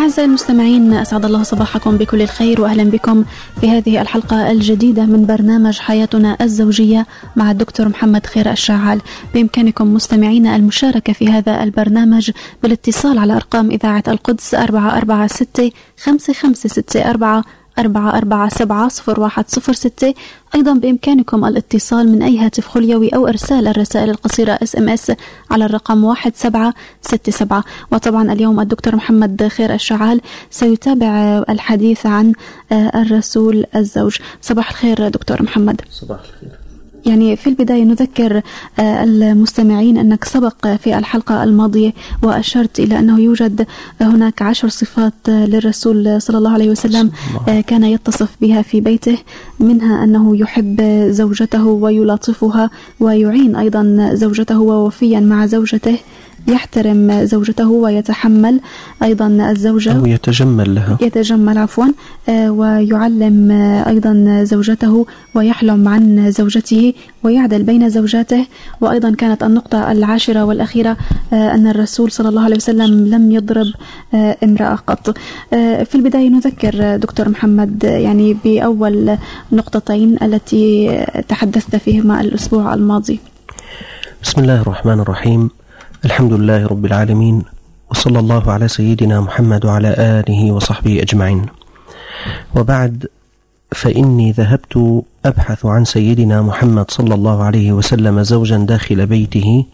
أعزائي المستمعين، أسعد الله صباحكم بكل الخير وأهلا بكم في هذه الحلقة الجديدة من برنامج حياتنا الزوجية مع الدكتور محمد خير الشعال. بإمكانكم مستمعينا المشاركة في هذا البرنامج بالاتصال على أرقام إذاعة القدس 446 5564 447-0106. أيضا بإمكانكم الاتصال من أي هاتف خليوي أو إرسال الرسائل القصيرة SMS على الرقم 1767. وطبعا اليوم الدكتور محمد خير الشعال سيتابع الحديث عن الرسول الزوج. صباح الخير دكتور محمد. صباح الخير. يعني في البداية نذكر المستمعين أنك سبق في الحلقة الماضية وأشرت إلى أنه يوجد هناك 10 صفات للرسول صلى الله عليه وسلم كان يتصف بها في بيته، منها أنه يحب زوجته ويلاطفها ويعين أيضا زوجته ووفيا مع زوجته، يحترم زوجته ويتحمل أيضا الزوجة أو يتجمل عفوا، ويعلم أيضا زوجته ويحلم عن زوجته ويعدل بين زوجاته. وأيضا كانت النقطة العاشرة والأخيرة أن الرسول صلى الله عليه وسلم لم يضرب امرأة قط. في البداية نذكر دكتور محمد يعني بأول نقطتين التي تحدثت فيهما الأسبوع الماضي. بسم الله الرحمن الرحيم. الحمد لله رب العالمين، وصلى الله على سيدنا محمد وعلى آله وصحبه أجمعين. وبعد، فإني ذهبت أبحث عن سيدنا محمد صلى الله عليه وسلم زوجا داخل بيته،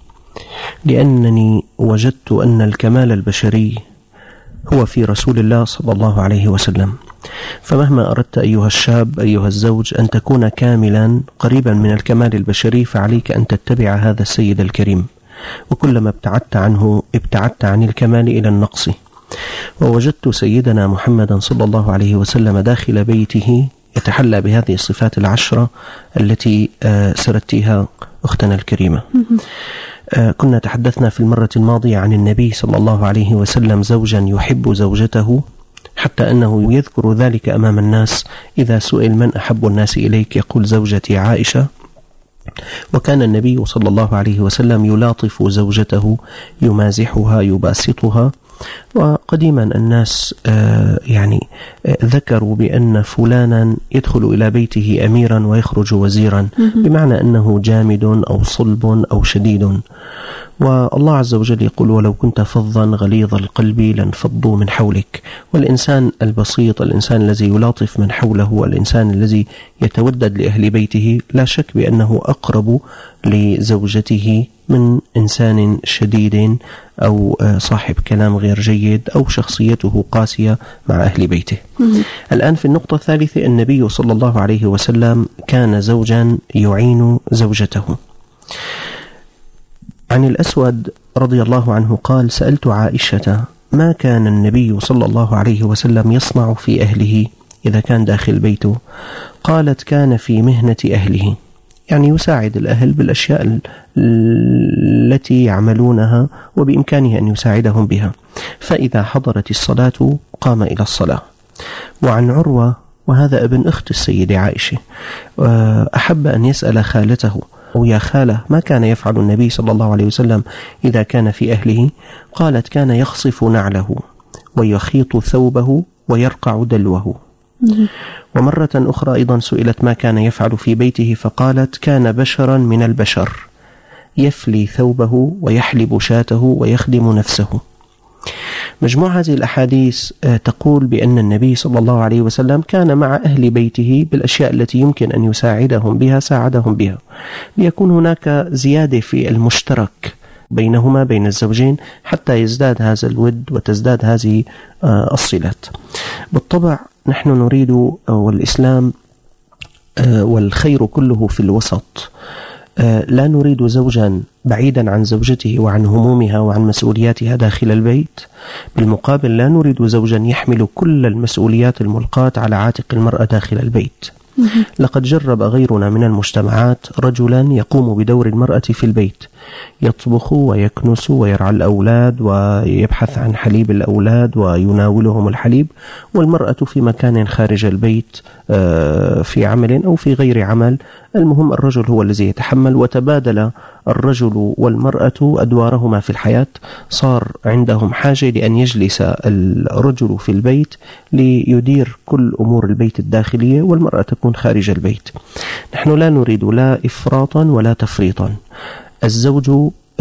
لأنني وجدت أن الكمال البشري هو في رسول الله صلى الله عليه وسلم. فمهما أردت أيها الشاب أيها الزوج أن تكون كاملا قريبا من الكمال البشري، فعليك أن تتبع هذا السيد الكريم، وكلما ابتعدت عنه ابتعدت عن الكمال إلى النقص. ووجدت سيدنا محمدا صلى الله عليه وسلم داخل بيته يتحلى بهذه الصفات العشرة التي سردتها أختنا الكريمة. كنا تحدثنا في المرة الماضية عن النبي صلى الله عليه وسلم زوجا يحب زوجته، حتى أنه يذكر ذلك أمام الناس. إذا سئل من أحب الناس إليك يقول زوجتي عائشة. وكان النبي صلى الله عليه وسلم يلاطف زوجته، يمازحها، يباسطها. وقديما الناس ذكروا بأن فلانا يدخل إلى بيته أميرا ويخرج وزيرا، بمعنى أنه جامد أو صلب أو شديد. والله عز وجل يقول: ولو كنت فظا غليظ القلب لانفضوا من حولك. والإنسان البسيط، الإنسان الذي يلاطف من حوله، الإنسان الذي يتودد لأهل بيته، لا شك بأنه أقرب لزوجته من إنسان شديد أو صاحب كلام غير جيد أو شخصيته قاسية مع أهل بيته. الآن في النقطة الثالثة، النبي صلى الله عليه وسلم كان زوجا يعين زوجته. عن الأسود رضي الله عنه قال: سألت عائشة ما كان النبي صلى الله عليه وسلم يصنع في أهله إذا كان داخل بيته؟ قالت: كان في مهنة أهله، يعني يساعد الأهل بالأشياء التي يعملونها وبإمكانه أن يساعدهم بها، فإذا حضرت الصلاة قام إلى الصلاة. وعن عروة، وهذا ابن أخت السيدة عائشة، أحب أن يسأل خالته: أو يا خالة، ما كان يفعل النبي صلى الله عليه وسلم إذا كان في أهله؟ قالت: كان يخصف نعله ويخيط ثوبه ويرقع دلوه. ومرة أخرى أيضا سئلت ما كان يفعل في بيته، فقالت: كان بشرا من البشر، يفلي ثوبه ويحلب شاته ويخدم نفسه. مجموع هذه الأحاديث تقول بأن النبي صلى الله عليه وسلم كان مع أهل بيته بالأشياء التي يمكن أن يساعدهم بها ساعدهم بها، ليكون هناك زيادة في المشترك بينهما بين الزوجين، حتى يزداد هذا الود وتزداد هذه الصلات. بالطبع نحن نريد، والإسلام والخير كله في الوسط، لا نريد زوجا بعيدا عن زوجته وعن همومها وعن مسؤولياتها داخل البيت. بالمقابل لا نريد زوجا يحمل كل المسؤوليات الملقاة على عاتق المرأة داخل البيت. لقد جرب غيرنا من المجتمعات رجلا يقوم بدور المرأة في البيت، يطبخ ويكنس ويرعى الأولاد ويبحث عن حليب الأولاد ويناولهم الحليب، والمرأة في مكان خارج البيت في عمل أو في غير عمل. المهم الرجل هو الذي يتحمل، وتبادل الرجل والمرأة أدوارهما في الحياة. صار عندهم حاجة لأن يجلس الرجل في البيت ليدير كل أمور البيت الداخلية، والمرأة تكون خارج البيت. نحن لا نريد لا إفراطا ولا تفريطا. الزوج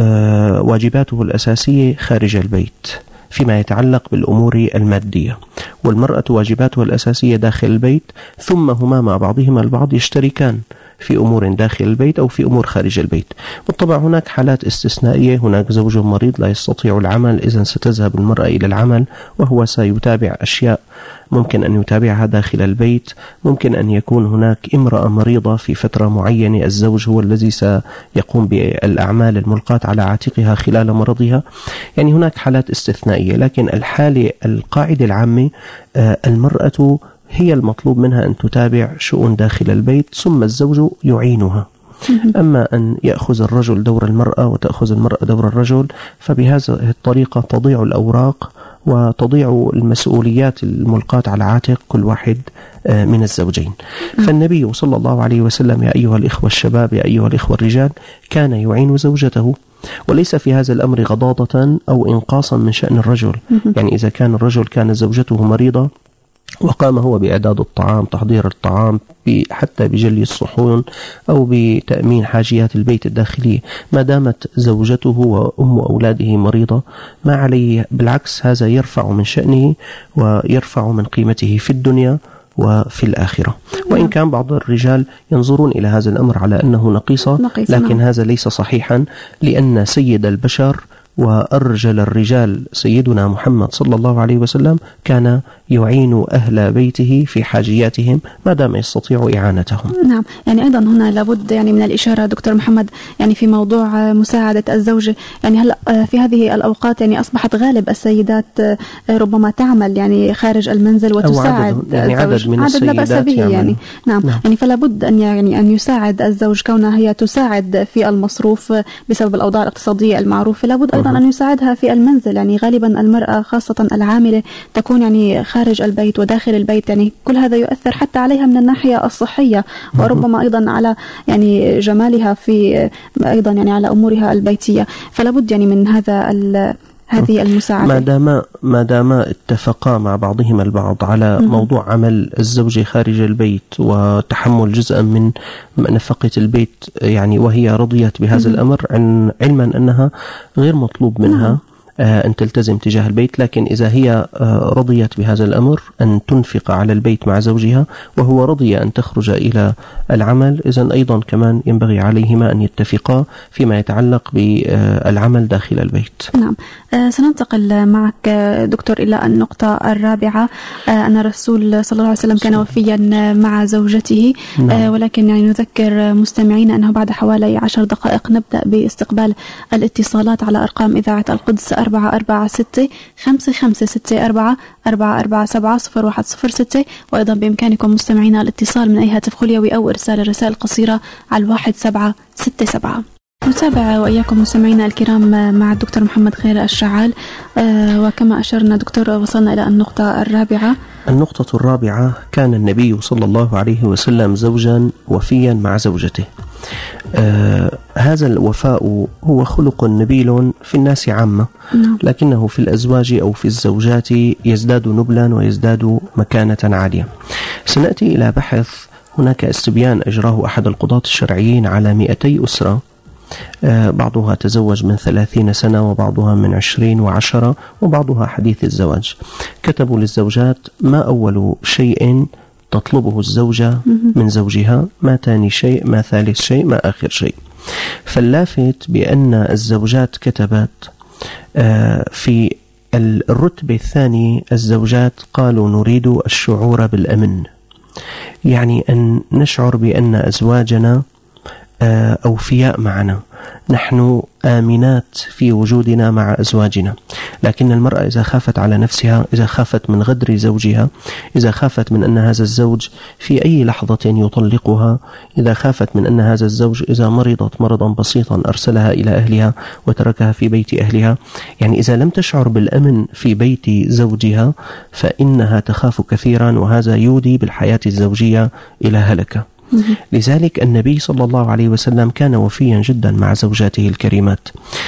واجباته الأساسية خارج البيت فيما يتعلق بالأمور المادية، والمرأة واجباتها الأساسية داخل البيت، ثم هما مع بعضهما البعض يشتركان في أمور داخل البيت أو في أمور خارج البيت. بالطبع هناك حالات استثنائية، هناك زوج مريض لا يستطيع العمل، إذن ستذهب المرأة إلى العمل وهو سيتابع أشياء ممكن أن يتابعها داخل البيت. ممكن أن يكون هناك امرأة مريضة في فترة معينة، الزوج هو الذي سيقوم بالأعمال الملقاة على عاتقها خلال مرضها. يعني هناك حالات استثنائية، لكن القاعدة العامة المرأة هي المطلوب منها أن تتابع شؤون داخل البيت، ثم الزوج يعينها. أما أن يأخذ الرجل دور المرأة وتأخذ المرأة دور الرجل، فبهذه الطريقة تضيع الأوراق وتضيع المسؤوليات الملقاة على عاتق كل واحد من الزوجين. فالنبي صلى الله عليه وسلم يا أيها الإخوة الشباب، يا أيها الإخوة الرجال، كان يعين زوجته، وليس في هذا الأمر غضاضة أو إنقاصا من شأن الرجل. يعني إذا كان الرجل كان زوجته مريضة وقام هو بإعداد الطعام، تحضير الطعام، حتى بجلي الصحون أو بتأمين حاجيات البيت الداخلية، ما دامت زوجته وأم أولاده مريضة ما عليه، بالعكس هذا يرفع من شأنه ويرفع من قيمته في الدنيا وفي الآخرة. وإن كان بعض الرجال ينظرون إلى هذا الأمر على أنه نقيصة، لكن هذا ليس صحيحا، لأن سيد البشر وأرجل الرجال سيدنا محمد صلى الله عليه وسلم كان يعين أهل بيته في حاجياتهم ما دام يستطيع إعانتهم. نعم، يعني أيضا هنا لابد يعني من الإشارة دكتور محمد يعني في موضوع مساعدة الزوجة. يعني هلأ في هذه الأوقات يعني أصبحت غالب السيدات ربما تعمل يعني خارج المنزل وتساعد يعني عدد من عدد لا بأس به يعني. نعم. يعني فلا بد أن يساعد الزوج، كونها هي تساعد في المصروف بسبب الأوضاع الاقتصادية المعروفة، لا بد أيضا أن يساعدها في المنزل. يعني غالبا المرأة خاصة العاملة تكون يعني خارج البيت وداخل البيت، يعني كل هذا يؤثر حتى عليها من الناحية الصحية، وربما أيضا على يعني جمالها في أيضا يعني على أمورها البيتية. فلا بد يعني من هذه المساعدة. ما دام اتفقا مع بعضهما البعض على موضوع عمل الزوجة خارج البيت وتحمل جزءا من نفقة البيت، يعني وهي رضيت بهذا الأمر، علما أنها غير مطلوب منها أن تلتزم تجاه البيت، لكن إذا هي رضيت بهذا الأمر أن تنفق على البيت مع زوجها وهو رضي أن تخرج إلى العمل، إذن أيضا كمان ينبغي عليهما أن يتفقا فيما يتعلق بالعمل داخل البيت. نعم. سننتقل معك دكتور إلى النقطة الرابعة، أن الرسول صلى الله عليه وسلم كان وفيا مع زوجته. نعم. ولكن يعني نذكر مستمعين أنه بعد حوالي 10 دقائق نبدأ باستقبال الاتصالات على أرقام إذاعة القدس 446-5564-447-0106، وأيضا بإمكانكم مستمعينا الاتصال من أي هاتف خليوي أو إرسال الرسائل القصيرة على 1767. نتابع وإياكم مستمعينا الكرام مع الدكتور محمد خير الشعال، وكما أشرنا دكتور وصلنا إلى النقطة الرابعة. النقطة الرابعة: كان النبي صلى الله عليه وسلم زوجا وفيا مع زوجته. هذا الوفاء هو خلق نبيل في الناس عامة، لكنه في الأزواج أو في الزوجات يزداد نبلا ويزداد مكانة عالية. سنأتي إلى بحث، هناك استبيان أجراه أحد القضاة الشرعيين على 200 أسرة، بعضها تزوج من 30 سنة وبعضها من 20 و10 وبعضها حديث الزواج. كتبوا للزوجات ما أول شيء تطلبه الزوجة من زوجها، ما ثاني شيء، ما ثالث شيء، ما آخر شيء. فاللافت بأن الزوجات كتبت في الرتبة الثانية الزوجات قالوا نريد الشعور بالأمن، يعني أن نشعر بأن أزواجنا أوفياء معنا، نحن آمنات في وجودنا مع أزواجنا. لكن المرأة إذا خافت على نفسها، إذا خافت من غدر زوجها، إذا خافت من أن هذا الزوج في أي لحظة يطلقها، إذا خافت من أن هذا الزوج إذا مرضت مرضا بسيطا أرسلها إلى أهلها وتركها في بيت أهلها، يعني إذا لم تشعر بالأمن في بيت زوجها فإنها تخاف كثيرا، وهذا يودي بالحياة الزوجية إلى هلكة. لذلك النبي صلى الله عليه وسلم كان وفيا جدا مع زوجاته الكريمات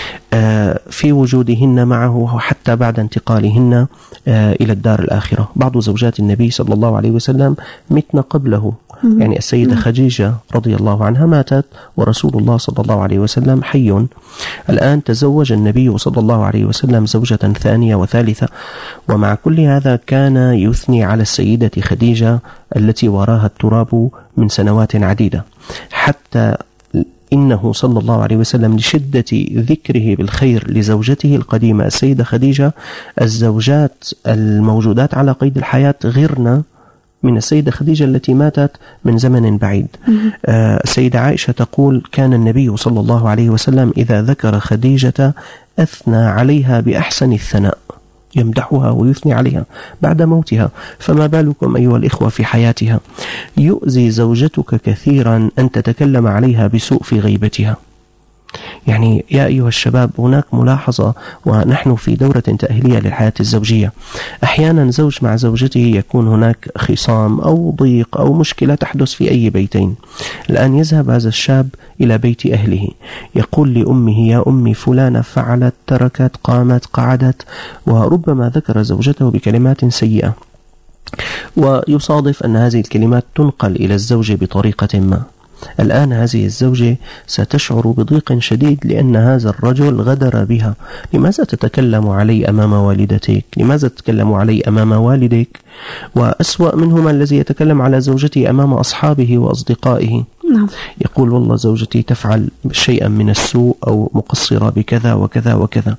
في وجودهن معه حتى بعد انتقالهن إلى الدار الآخرة. بعض زوجات النبي صلى الله عليه وسلم متن قبله، يعني السيدة خديجة رضي الله عنها ماتت ورسول الله صلى الله عليه وسلم حي. الآن تزوج النبي صلى الله عليه وسلم زوجة ثانية وثالثة، ومع كل هذا كان يثني على السيدة خديجة التي وراها التراب من سنوات عديدة، حتى إنه صلى الله عليه وسلم لشدة ذكره بالخير لزوجته القديمة السيدة خديجة، الزوجات الموجودات على قيد الحياة غيرنا من السيدة خديجة التي ماتت من زمن بعيد. السيدة عائشة تقول: كان النبي صلى الله عليه وسلم إذا ذكر خديجة أثنى عليها بأحسن الثناء، يمدحها ويثني عليها بعد موتها، فما بالكم أيها الإخوة في حياتها؟ يؤذي زوجتك كثيرا أن تتكلم عليها بسوء في غيبتها. يعني يا أيها الشباب، هناك ملاحظة ونحن في دورة تأهيلية للحياة الزوجية، أحيانا زوج مع زوجته يكون هناك خصام أو ضيق أو مشكلة تحدث في أي بيتين. الآن يذهب هذا الشاب إلى بيت أهله، يقول لأمه: يا أمي فلانة فعلت، تركت، قامت، قعدت، وربما ذكر زوجته بكلمات سيئة، ويصادف أن هذه الكلمات تنقل إلى الزوج بطريقة ما. الآن هذه الزوجة ستشعر بضيق شديد لأن هذا الرجل غدر بها. لماذا تتكلم علي أمام والدتك؟ لماذا تتكلم علي أمام والدك؟ وأسوأ منهما الذي يتكلم على زوجتي أمام أصحابه وأصدقائه. يقول: والله زوجتي تفعل شيئا من السوء أو مقصرة بكذا وكذا وكذا.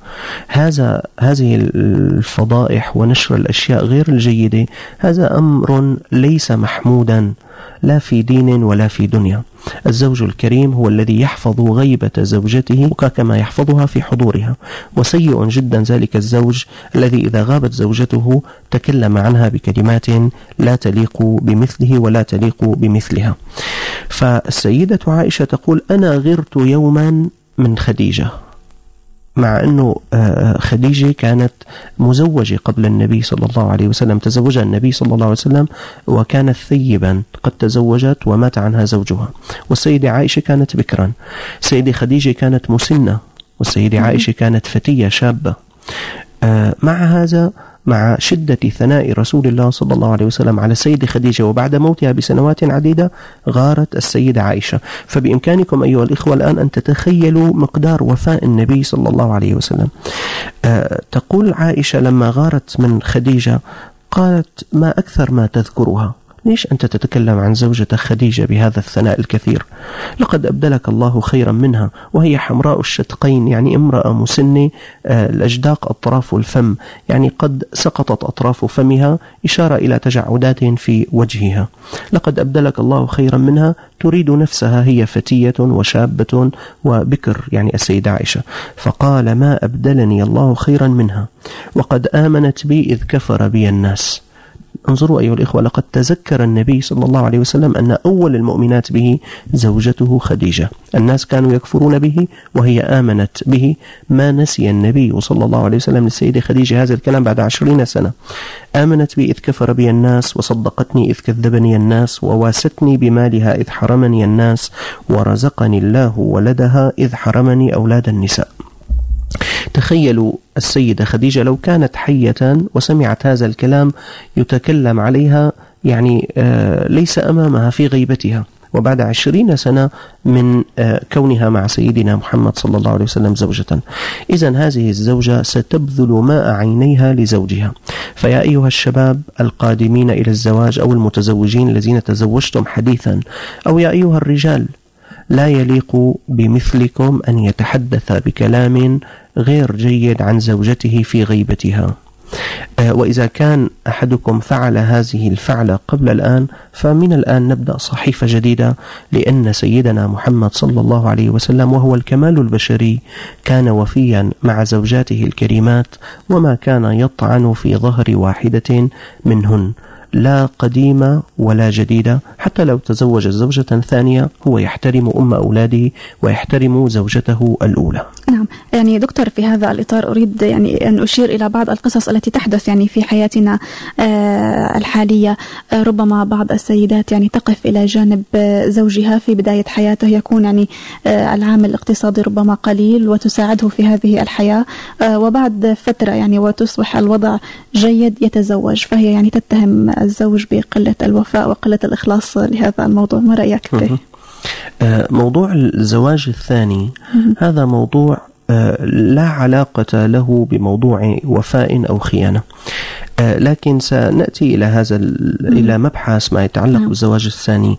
هذه الفضائح ونشر الأشياء غير الجيدة هذا أمر ليس محمودا لا في دين ولا في دنيا. الزوج الكريم هو الذي يحفظ غيبة زوجته كما يحفظها في حضورها، وسيء جدا ذلك الزوج الذي إذا غابت زوجته تكلم عنها بكلمات لا تليق بمثله ولا تليق بمثلها. فالسيدة عائشة تقول: أنا غرت يوما من خديجة، مع أنه خديجة كانت مزوجة قبل النبي صلى الله عليه وسلم، تزوجها النبي صلى الله عليه وسلم وكانت ثيبا قد تزوجت ومات عنها زوجها، والسيدة عائشة كانت بكرا. السيدة خديجة كانت مسنة والسيدة عائشة كانت فتية شابة. مع هذا، مع شدة ثناء رسول الله صلى الله عليه وسلم على السيدة خديجة وبعد موتها بسنوات عديدة، غارت السيدة عائشة. فبإمكانكم أيها الإخوة الآن أن تتخيلوا مقدار وفاء النبي صلى الله عليه وسلم. تقول عائشة لما غارت من خديجة قالت: ما أكثر ما تذكرها، ليش أنت تتكلم عن زوجة خديجة بهذا الثناء الكثير؟ لقد أبدلك الله خيرا منها، وهي حمراء الشدقين، يعني امرأة مسنة الأجداق أطراف الفم، يعني قد سقطت أطراف فمها إشارة إلى تجعدات في وجهها. لقد أبدلك الله خيرا منها، تريد نفسها هي فتية وشابة وبكر، يعني السيدة عائشة. فقال: ما أبدلني الله خيرا منها، وقد آمنت بي إذ كفر بي الناس. انظروا أيها الإخوة، لقد تذكر النبي صلى الله عليه وسلم أن أول المؤمنات به زوجته خديجة. الناس كانوا يكفرون به وهي آمنت به. ما نسي النبي صلى الله عليه وسلم للسيدة خديجة هذا الكلام بعد 20 سنة. آمنت بي إذ كفر بي الناس، وصدقتني إذ كذبني الناس، وواستني بمالها إذ حرمني الناس، ورزقني الله ولدها إذ حرمني أولاد النساء. تخيلوا السيدة خديجة لو كانت حية وسمعت هذا الكلام يتكلم عليها، يعني ليس أمامها في غيبتها، وبعد 20 سنة من كونها مع سيدنا محمد صلى الله عليه وسلم زوجة. إذن هذه الزوجة ستبذل ماء عينيها لزوجها. فيا أيها الشباب القادمين إلى الزواج أو المتزوجين الذين تزوجتم حديثا، أو يا أيها الرجال، لا يليق بمثلكم أن يتحدث بكلام غير جيد عن زوجته في غيبتها. وإذا كان أحدكم فعل هذه الفعلة قبل الآن، فمن الآن نبدأ صحيفة جديدة، لأن سيدنا محمد صلى الله عليه وسلم وهو الكمال البشري كان وفيا مع زوجاته الكريمات، وما كان يطعن في ظهر واحدة منهن، لا قديمة ولا جديدة. حتى لو تزوج زوجة ثانية هو يحترم أم أولاده ويحترم زوجته الأولى. نعم، يعني دكتور في هذا الإطار أريد يعني أن أشير إلى بعض القصص التي تحدث يعني في حياتنا الحالية. ربما بعض السيدات يعني تقف إلى جانب زوجها في بداية حياته، يكون يعني العامل الاقتصادي ربما قليل وتساعده في هذه الحياة، وبعد فترة يعني وتصبح الوضع جيد يتزوج، فهي يعني تتهم الزوج بقلة الوفاء وقلة الإخلاص لهذا الموضوع. ما رأيك فيه؟ موضوع الزواج الثاني هذا موضوع لا علاقة له بموضوع وفاء أو خيانة، لكن سنأتي إلى مبحث ما يتعلق بالزواج الثاني.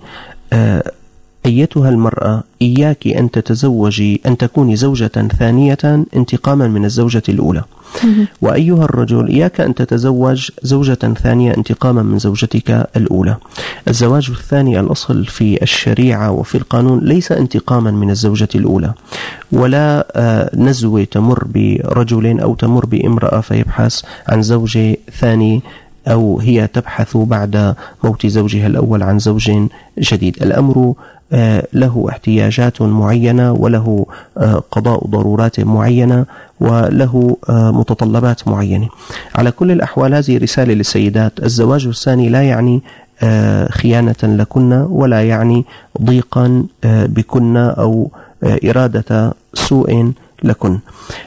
أيتها المرأة، إياك أن تتزوجي أن تكوني زوجة ثانية انتقاما من الزوجة الأولى، وأيها الرجل إياك أن تتزوج زوجة ثانية انتقاما من زوجتك الأولى. الزواج الثاني الأصل في الشريعة وفي القانون ليس انتقاما من الزوجة الأولى، ولا نزوة تمر برجل أو تمر بامرأة فيبحث عن زوج ثاني، أو هي تبحث بعد موت زوجها الأول عن زوج جديد. الأمر له احتياجات معينة، وله قضاء ضرورات معينة، وله متطلبات معينة. على كل الأحوال هذه رسالة للسيدات: الزواج الثاني لا يعني خيانة لكن، ولا يعني ضيقا بكن أو إرادة سوء لكن،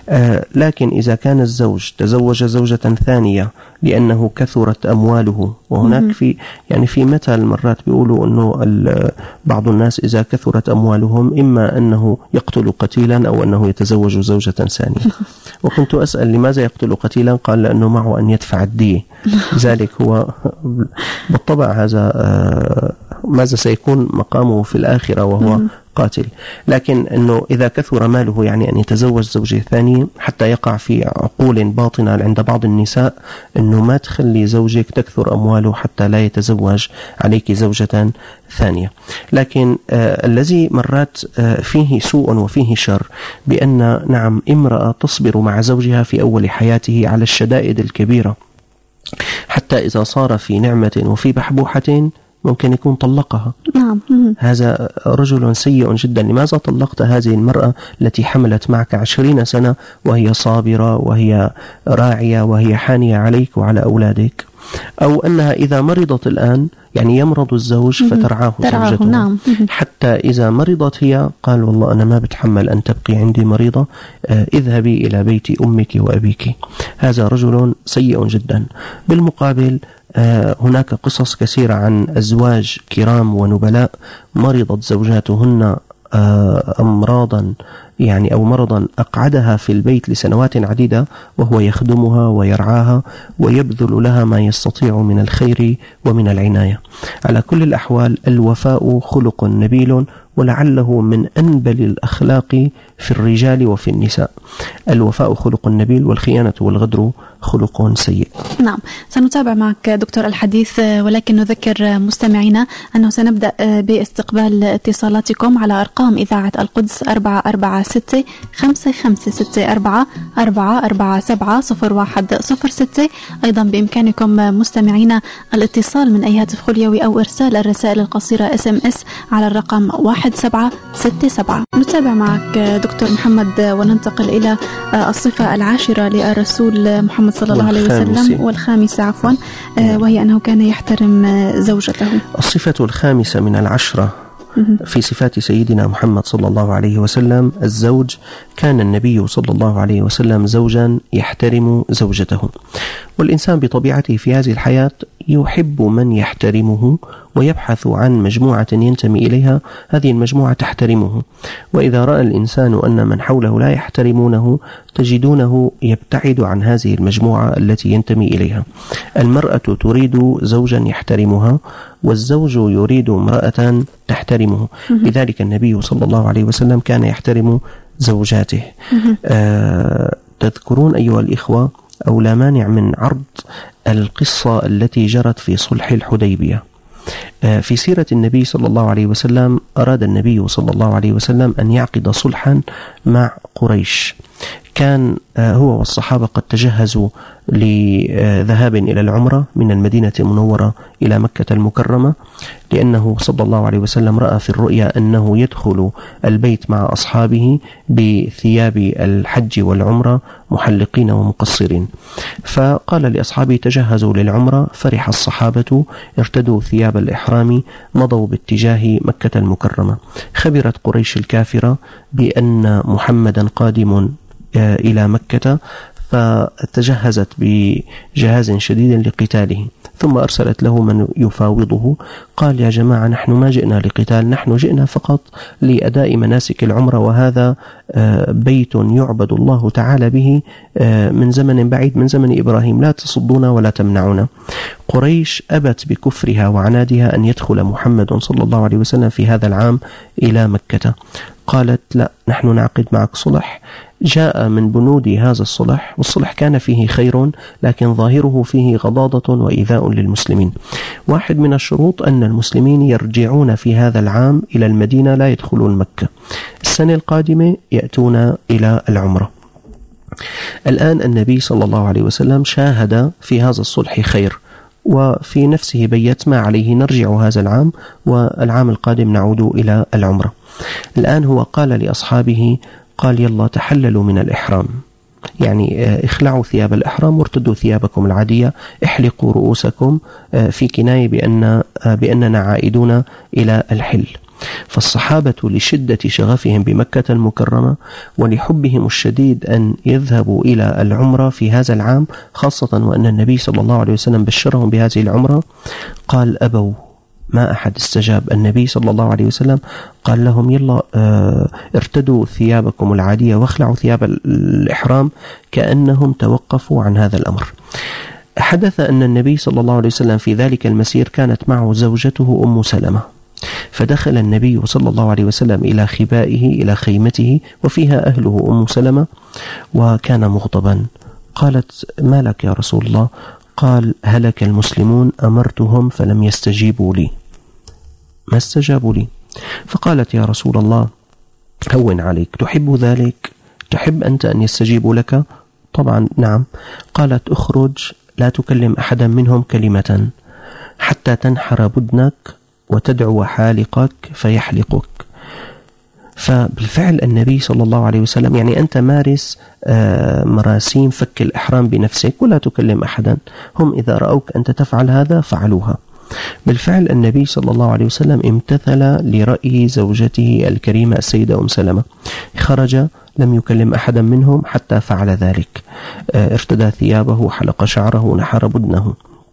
لكن إذا كان الزوج تزوج زوجة ثانية لأنه كثرت أمواله، وهناك في مثل مرات بيقولوا أنه بعض الناس إذا كثرت أموالهم إما أنه يقتل قتيلا أو أنه يتزوج زوجة ثانية. وكنت أسأل لماذا يقتل قتيلا؟ قال لأنه معه أن يدفع الدية، لذلك هو بالطبع هذا ماذا سيكون مقامه في الآخرة وهو قاتل. لكن أنه إذا كثر ماله يعني أن يتزوج زوجة ثانية، حتى يقع في عقول باطنة عند بعض النساء أنه ما تخلي زوجك تكثر أمواله حتى لا يتزوج عليك زوجة ثانية. لكن الذي مرات فيه سوء وفيه شر بأن نعم امرأة تصبر مع زوجها في أول حياته على الشدائد الكبيرة، حتى إذا صار في نعمة وفي بحبوحة ممكن يكون طلقها. نعم. هذا رجل سيء جدا. لماذا طلقت هذه المرأة التي حملت معك 20 سنة وهي صابرة وهي راعية وهي حانية عليك وعلى أولادك؟ أو أنها إذا مرضت الآن يعني يمرض الزوج فترعاه زوجته، نعم. حتى إذا مرضت هي قال والله أنا ما بتحمل أن تبقي عندي مريضة، اذهبي إلى بيت أمك وأبيك. هذا رجل سيء جدا. بالمقابل هناك قصص كثيرة عن أزواج كرام ونبلاء مرضت زوجاتهن أمراضا يعني أو مرضا أقعدها في البيت لسنوات عديدة وهو يخدمها ويرعاها ويبذل لها ما يستطيع من الخير ومن العناية. على كل الأحوال الوفاء خلق نبيل، ولعله من أنبل الأخلاق في الرجال وفي النساء. الوفاء خلق نبيل، والخيانة والغدر خلق سيء. نعم، سنتابع معك دكتور الحديث، ولكن نذكر مستمعينا أنه سنبدأ باستقبال اتصالاتكم على أرقام إذاعة القدس 446-564-447-0106. أيضا بإمكانكم مستمعينا الاتصال من أي هاتف خليوي أو إرسال الرسائل القصيرة SMS على الرقم 1767. نتابع معك دكتور محمد وننتقل إلى الصفة العاشرة للرسول محمد صلى الله عليه وسلم، والخامسة عفوا، وهي أنه كان يحترم زوجته. الصفة الخامسة من العشرة في صفات سيدنا محمد صلى الله عليه وسلم الزوج. كان النبي صلى الله عليه وسلم زوجا يحترم زوجته، والإنسان بطبيعته في هذه الحياة يحب من يحترمه ويبحث عن مجموعة ينتمي إليها، هذه المجموعة تحترمه. وإذا رأى الإنسان أن من حوله لا يحترمونه تجدونه يبتعد عن هذه المجموعة التي ينتمي إليها. المرأة تريد زوجا يحترمها، والزوج يريد امرأة تحترمه. لذلك النبي صلى الله عليه وسلم كان يحترم زوجاته. تذكرون أيها الإخوة أو لا مانع من عرض القصة التي جرت في صلح الحديبية. في سيرة النبي صلى الله عليه وسلم أراد النبي صلى الله عليه وسلم أن يعقد صلحا مع قريش. كان هو والصحابة قد تجهزوا لذهاب إلى العمرة من المدينة المنورة إلى مكة المكرمة، لأنه صلى الله عليه وسلم رأى في الرؤيا أنه يدخل البيت مع أصحابه بثياب الحج والعمرة محلقين ومقصرين، فقال لأصحابه تجهزوا للعمرة. فرح الصحابة، ارتدوا ثياب الإحرام، مضوا باتجاه مكة المكرمة. خبرت قريش الكافرة بأن محمدا قادم إلى مكة، فتجهزت بجهاز شديد لقتاله، ثم أرسلت له من يفاوضه. قال يا جماعة نحن ما جئنا لقتال، نحن جئنا فقط لأداء مناسك العمرة، وهذا بيت يعبد الله تعالى به من زمن بعيد، من زمن إبراهيم، لا تصدونا ولا تمنعونا. قريش أبت بكفرها وعنادها أن يدخل محمد صلى الله عليه وسلم في هذا العام إلى مكة. قالت لا، نحن نعقد معك صلح. جاء من بنود هذا الصلح، والصلح كان فيه خير لكن ظاهره فيه غضاضة وإيذاء للمسلمين. واحد من الشروط أن المسلمين يرجعون في هذا العام إلى المدينة، لا يدخلون مكة. السنة القادمة يأتون إلى العمرة. الآن النبي صلى الله عليه وسلم شاهد في هذا الصلح خير، وفي نفسه بيت ما عليه نرجع هذا العام، والعام القادم نعود إلى العمرة. الآن هو قال لأصحابه، قال يلا تحللوا من الإحرام، يعني اخلعوا ثياب الإحرام وارتدوا ثيابكم العادية، احلقوا رؤوسكم، في كناية بأننا عائدون إلى الحل. فالصحابة لشدة شغفهم بمكة المكرمة ولحبهم الشديد أن يذهبوا إلى العمرة في هذا العام، خاصة وأن النبي صلى الله عليه وسلم بشرهم بهذه العمرة، قال أبوا، ما أحد استجاب. النبي صلى الله عليه وسلم قال لهم يلا ارتدوا ثيابكم العادية واخلعوا ثياب الإحرام، كأنهم توقفوا عن هذا الأمر. حدث أن النبي صلى الله عليه وسلم في ذلك المسير كانت معه زوجته أم سلمة، فدخل النبي صلى الله عليه وسلم إلى خبائه، إلى خيمته، وفيها أهله أم سلمة، وكان مغضبا. قالت ما لك يا رسول الله؟ قال هلك المسلمون، أمرتهم فلم يستجيبوا لي، ما استجابوا لي. فقالت يا رسول الله هون عليك، تحب ذلك؟ تحب أنت أن يستجيبوا لك؟ طبعا نعم. قالت اخرج لا تكلم أحدا منهم كلمة حتى تنحر بدنك وتدعو حالقك فيحلقك. فبالفعل النبي صلى الله عليه وسلم، يعني أنت مارس مراسيم فك الإحرام بنفسك ولا تكلم أحدا، هم إذا رأوك أنت تفعل هذا فعلوها. بالفعل النبي صلى الله عليه وسلم امتثل لرأي زوجته الكريمة السيدة أم سلمة، خرج لم يكلم أحدا منهم حتى فعل ذلك، ارتدى ثيابه، حلق شعره، نحر بدنه.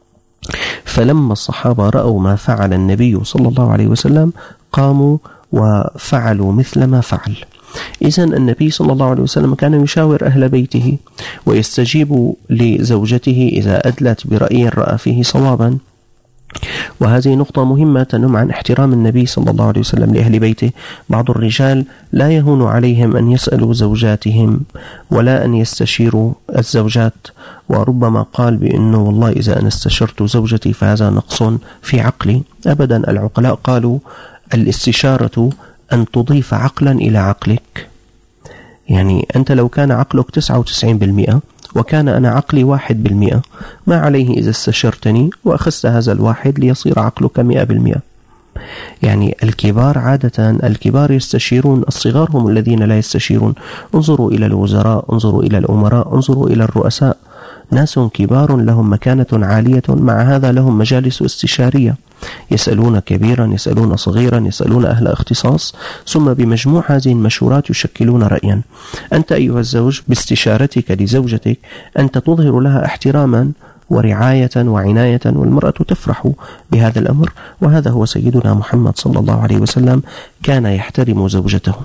فلما الصحابة رأوا ما فعل النبي صلى الله عليه وسلم قاموا وفعلوا مثل ما فعل. إذن النبي صلى الله عليه وسلم كان يشاور أهل بيته ويستجيب لزوجته إذا أدلت برأي رأى فيه صوابا. وهذه نقطة مهمة تنم عن احترام النبي صلى الله عليه وسلم لأهل بيته. بعض الرجال لا يهون عليهم أن يسألوا زوجاتهم ولا أن يستشيروا الزوجات، وربما قال بأنه والله إذا أنا استشرت زوجتي فهذا نقص في عقلي. أبدا، العقلاء قالوا الاستشارة أن تضيف عقلا إلى عقلك. يعني أنت لو كان عقلك 99% وكان أنا عقلي 1%، ما عليه إذا استشرتني وأخذت هذا الواحد ليصير عقلك 100%. يعني الكبار عادة الكبار يستشيرون، الصغار هم الذين لا يستشيرون. انظروا إلى الوزراء، انظروا إلى الأمراء، انظروا إلى الرؤساء، ناس كبار لهم مكانة عالية، مع هذا لهم مجالس استشارية، يسألون كبيرا، يسألون صغيرا، يسألون أهل اختصاص، ثم بمجموع هذه المشورات يشكلون رأيا. أنت أيها الزوج باستشارتك لزوجتك أنت تظهر لها احتراما ورعاية وعناية، والمرأة تفرح بهذا الأمر. وهذا هو سيدنا محمد صلى الله عليه وسلم، كان يحترم زوجته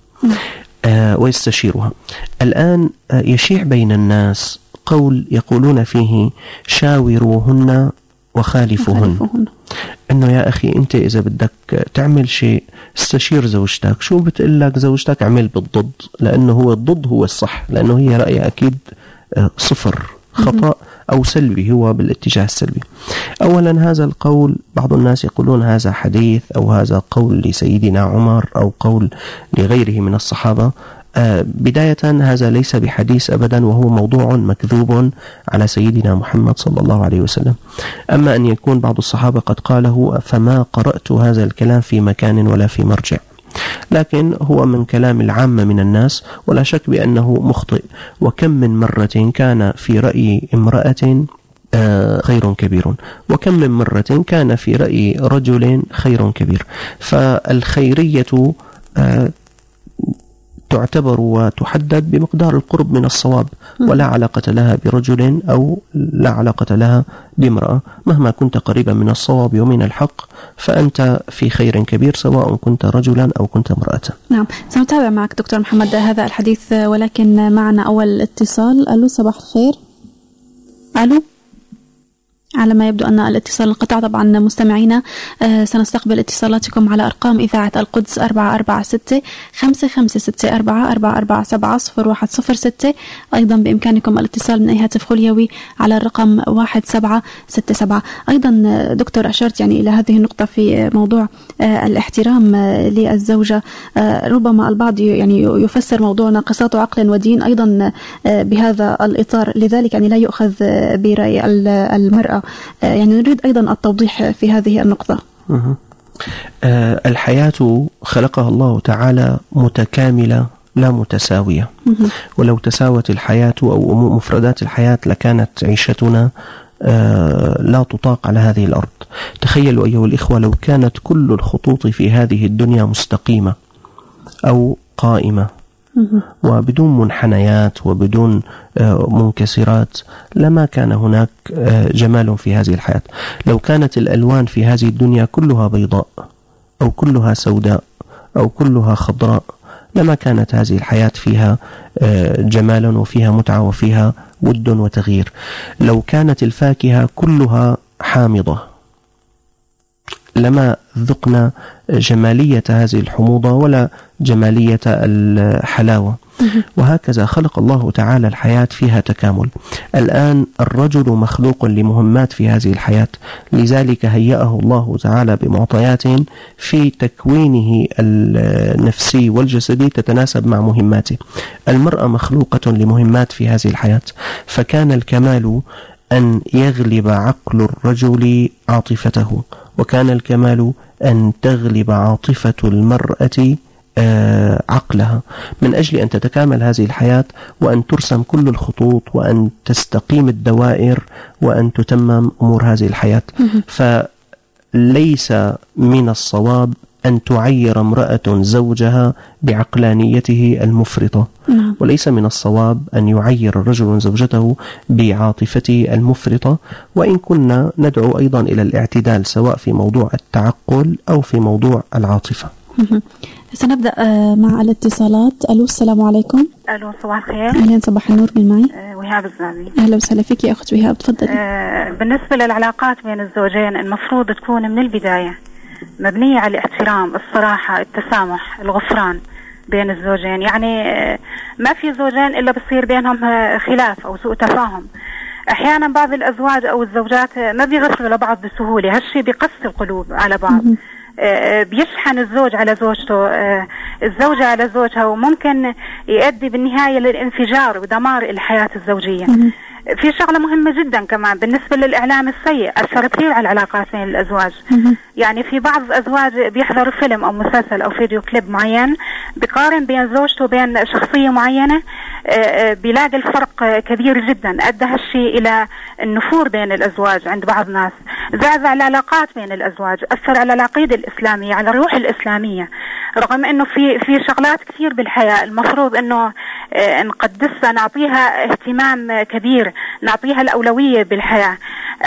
ويستشيرها. الآن يشيع بين الناس قول يقولون فيه شاوروهن وخالفوهن، انه يا اخي انت اذا بدك تعمل شيء استشير زوجتك، شو بتقول لك زوجتك اعمل بالضد، لانه هو الضد هو الصح، لانه هي رأيها اكيد خطأ أو سلبي، هو بالاتجاه السلبي. أولا هذا القول بعض الناس يقولون هذا حديث أو هذا قول لسيدنا عمر أو قول لغيره من الصحابة. بداية هذا ليس بحديث أبدا، وهو موضوع مكذوب على سيدنا محمد صلى الله عليه وسلم. أما أن يكون بعض الصحابة قد قاله فما قرأت هذا الكلام في مكان ولا في مرجع، لكن هو من كلام العامة من الناس، ولا شك بأنه مخطئ. وكم من مرة كان في رأي امرأة خير كبير، وكم من مرة كان في رأي رجل خير كبير. فالخيرية تعتبر وتحدد بمقدار القرب من الصواب، ولا علاقة لها برجل أو لا علاقة لها بامرأة. مهما كنت قريبا من الصواب ومن الحق فأنت في خير كبير، سواء كنت رجلا أو كنت امرأة. نعم، سنتابع معك دكتور محمد هذا الحديث، ولكن معنا أول اتصال. ألو، صباح الخير. ألو، على ما يبدو أن الاتصال انقطع. طبعا مستمعينا سنستقبل اتصالاتكم على أرقام إذاعة القدس 446-556-4474-0106. أيضا بإمكانكم الاتصال من أي هاتف خليوي على الرقم 1767. أيضا دكتور أشرت إلى هذه النقطة في موضوع الاحترام للزوجة. ربما البعض يفسر موضوع ناقصات عقل ودين أيضا بهذا الإطار، لذلك لا يؤخذ برأي المرأة. نريد أيضا التوضيح في هذه النقطة. الحياة خلقها الله تعالى متكاملة لا متساوية، ولو تساوت الحياة أو مفردات الحياة لكانت عيشتنا لا تطاق على هذه الأرض. تخيلوا أيها الإخوة لو كانت كل الخطوط في هذه الدنيا مستقيمة أو قائمة وبدون منحنيات وبدون منكسرات، لما كان هناك جمال في هذه الحياة. لو كانت الألوان في هذه الدنيا كلها بيضاء أو كلها سوداء أو كلها خضراء، لما كانت هذه الحياة فيها جمال وفيها متعة وفيها ود وتغيير. لو كانت الفاكهة كلها حامضة لما ذقنا جمالية هذه الحموضة ولا جمالية الحلاوة. وهكذا خلق الله تعالى الحياة فيها تكامل. الآن الرجل مخلوق لمهمات في هذه الحياة، لذلك هيأه الله تعالى بمعطيات في تكوينه النفسي والجسدي تتناسب مع مهماته. المرأة مخلوقة لمهمات في هذه الحياة، فكان الكمال أن يغلب عقل الرجل عاطفته، وكان الكمال أن تغلب عاطفة المرأة عقلها، من أجل أن تتكامل هذه الحياة وأن ترسم كل الخطوط وأن تستقيم الدوائر وأن تتمم أمور هذه الحياة. فليس من الصواب أن تعير امرأة زوجها بعقلانيته المفرطة، وليس من الصواب أن يعير الرجل زوجته بعاطفته المفرطة. وإن كنا ندعو أيضا إلى الاعتدال سواء في موضوع التعقل أو في موضوع العاطفة. سنبدأ مع الاتصالات. ألو، السلام عليكم. ألو، صباح الخير. أهلا، صباح النور. من معي؟ وهاب الزامي. أهلا وسهلا فيك يا أخت وهاب، تفضلي. بالنسبة للعلاقات بين الزوجين المفروض تكون من البداية مبنية على الاحترام، الصراحة، التسامح، الغفران بين الزوجين. ما في زوجين إلا بصير بينهم خلاف أو سوء تفاهم. أحيانا بعض الأزواج أو الزوجات ما بيغفروا لبعض بسهولة، هالشي بيقسي القلوب على بعض. بيشحن الزوج على زوجته، الزوجة على زوجها، وممكن يؤدي بالنهاية للانفجار ودمار الحياة الزوجية. في شغلة مهمة جدا كمان بالنسبة للإعلام السيء، أثر كثير على العلاقات بين الأزواج. في بعض الأزواج بيحضروا فيلم أو مسلسل أو فيديو كليب معين، بيقارن بين زوجته وبين شخصية معينة، بيلاقي الفرق كبير جدا. أدى هالشيء إلى النفور بين الأزواج عند بعض الناس، زعزع العلاقات بين الأزواج، أثر على العقيدة الإسلامية، على الروح الإسلامية. رغم أنه في شغلات كثير بالحياة المفروض أنه نقدسها، نعطيها اهتمام كبير، نعطيها الأولوية بالحياة.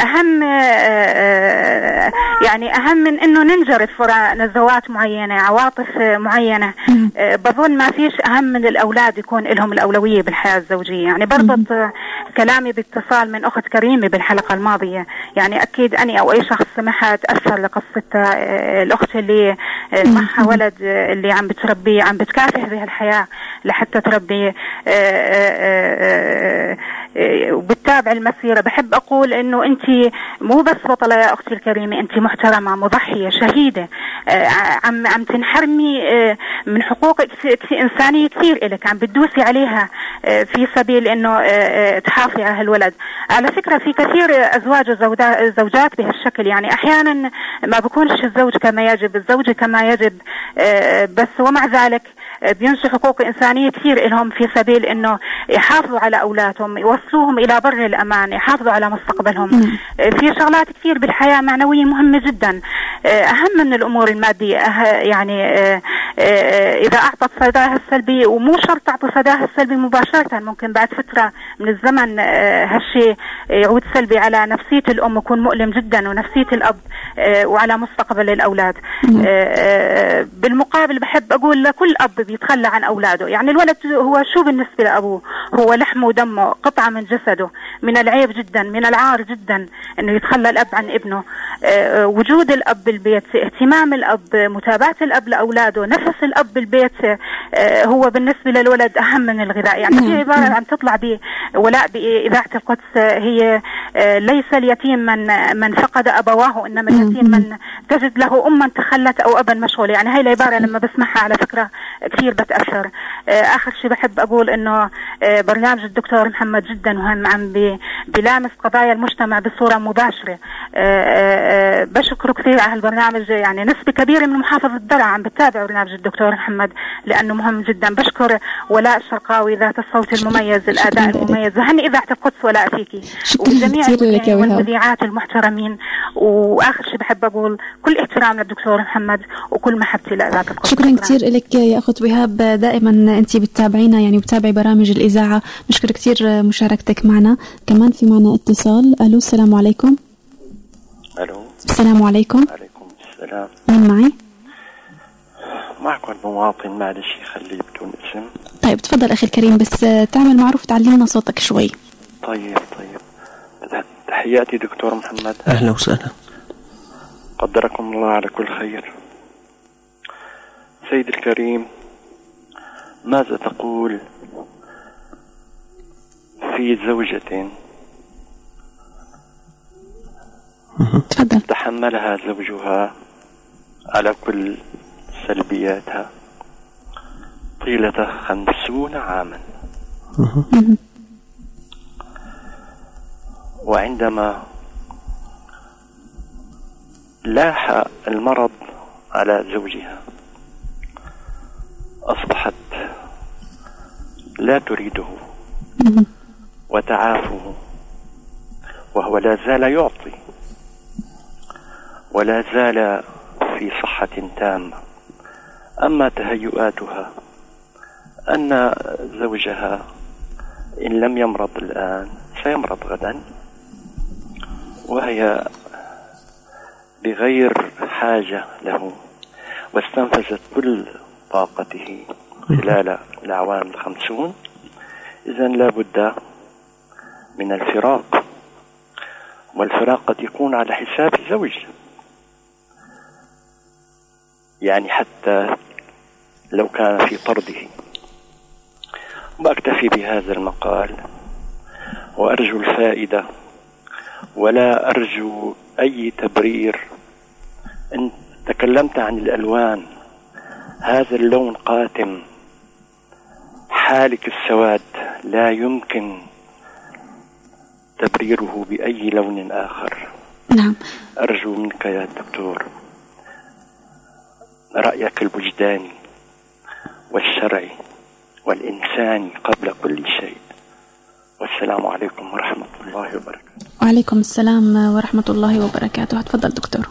أهم من أنه ننجرف وراء نزوات معينة، عواطف معينة. بظن ما فيش أهم من الأولاد يكون لهم الأولوية بالحياة الزوجية. بربط كلامي باتصال من أخت كريمة بالحلقة الماضية. أكيد أني أو أي شخص سمعها تأثر لقصتها، الأخت اللي معها ولد اللي عم بتربي، عم بتكافح بهالحياة لحتى تربي وبتتابع المسيرة، بحب أقول إنه أنت مو بس بطلة يا أختي الكريمة، أنت محترمة، مضحية، شهيدة، عم تنحرمي من حقوق إنسانية كثير إلك، عم بتدوسي عليها في سبيل إنه تحافظي على هالولد. على فكرة في كثير أزواج وزوجات بهالشكل، يعني أحيانا ما بكونش الزوج كما يجب، الزوجة كما يجب، بس ومع ذلك بينسوا حقوق إنسانية كثير لهم في سبيل إنه يحافظوا على أولادهم، يوصلوهم إلى بر الأمان، يحافظوا على مستقبلهم. في شغلات كثير بالحياة معنوية مهمة جدا، أهم من الأمور المادية. يعني إذا أعطت صداها السلبي، ومو شرط تعطي صداها السلبي مباشرة، ممكن بعد فترة من الزمن هالشيء يعود سلبي على نفسية الأم، يكون مؤلم جدا، ونفسية الأب، وعلى مستقبل الأولاد. بالمقابل بحب أقول لكل أب بيتخلى عن أولاده، يعني الولد هو شو بالنسبة لأبوه؟ هو لحمه ودمه، قطعة من جسده. من العيب جدا، من العار جدا أنه يتخلى الأب عن ابنه. وجود الأب بالبيت، اهتمام الأب، متابعة الأب لأولاده، نفس الأب بالبيت هو بالنسبة للولد أهم من الغذاء. يعني في عبارة عم تطلع بولاء بإذاعة القدس، هي ليس اليتيم من فقد أبواه، إنما اليتيم من تجد له أما تخلت أو أبا مشغول. يعني هاي العبارة لما بسمعها على فكرة كثير بتأثر. آخر شيء بحب أقول إنه برنامج الدكتور محمد جدا مهم، عم بيلامس قضايا المجتمع بصورة مباشرة. بشكره كثير على هالبرنامج، يعني نسبة كبيرة من محافظة درعا عم بتابع برنامج الدكتور محمد لأنه مهم جدا. بشكر ولاء الشرقاوي ذات الصوت المميز، الأداء المميز، وهني إذاعة القدس ولاء فيكي، وجميع والمذيعات المحترمين. وآخر شيء بحب أقول كل احترام للدكتور محمد وكل محبتي لإذاعة القدس. شكرا كثير لك يا أخت وهاب، دائما أنت بتتابعينا، يعني بتابعي برامج الإذاعة. نشكر كثير مشاركتك معنا. كمان في معنا اتصال. ألو، السلام عليكم. ألو، السلام عليكم. عليكم السلام. من معي؟ معكم المواطن، معلش خليه بدون اسم. طيب تفضل أخي الكريم، بس تعمل معروف تعلمنا صوتك شوي. طيب. تحياتي دكتور محمد. أهلا وسهلا. قدركم الله على كل خير. سيد الكريم، ماذا تقول في زوجة تفضل. تحملها زوجها على كل سلبياتها طيلة 50 عاما، وعندما لاح المرض على زوجها أصبحت لا تريده وتعافه، وهو لا زال يعطي ولا زال في صحة تامة. أما تهيؤاتها أن زوجها إن لم يمرض الآن سيمرض غدا، وهي بغير حاجة له، واستنفذت كل طاقته خلال الأعوام 50. إذن لا بد من الفراق، والفراق قد يكون على حساب الزوج، يعني حتى لو كان في طرده. وأكتفي بهذا المقال، وأرجو الفائدة ولا أرجو أي تبرير. إن تكلمت عن الألوان، هذا اللون قاتم حالك السواد، لا يمكن تبريره بأي لون آخر. نعم. أرجو منك يا دكتور رأيك الوجداني والشرعي والإنساني قبل كل شيء. والسلام عليكم ورحمة الله وبركاته. وعليكم السلام ورحمة الله وبركاته. تفضل دكتور.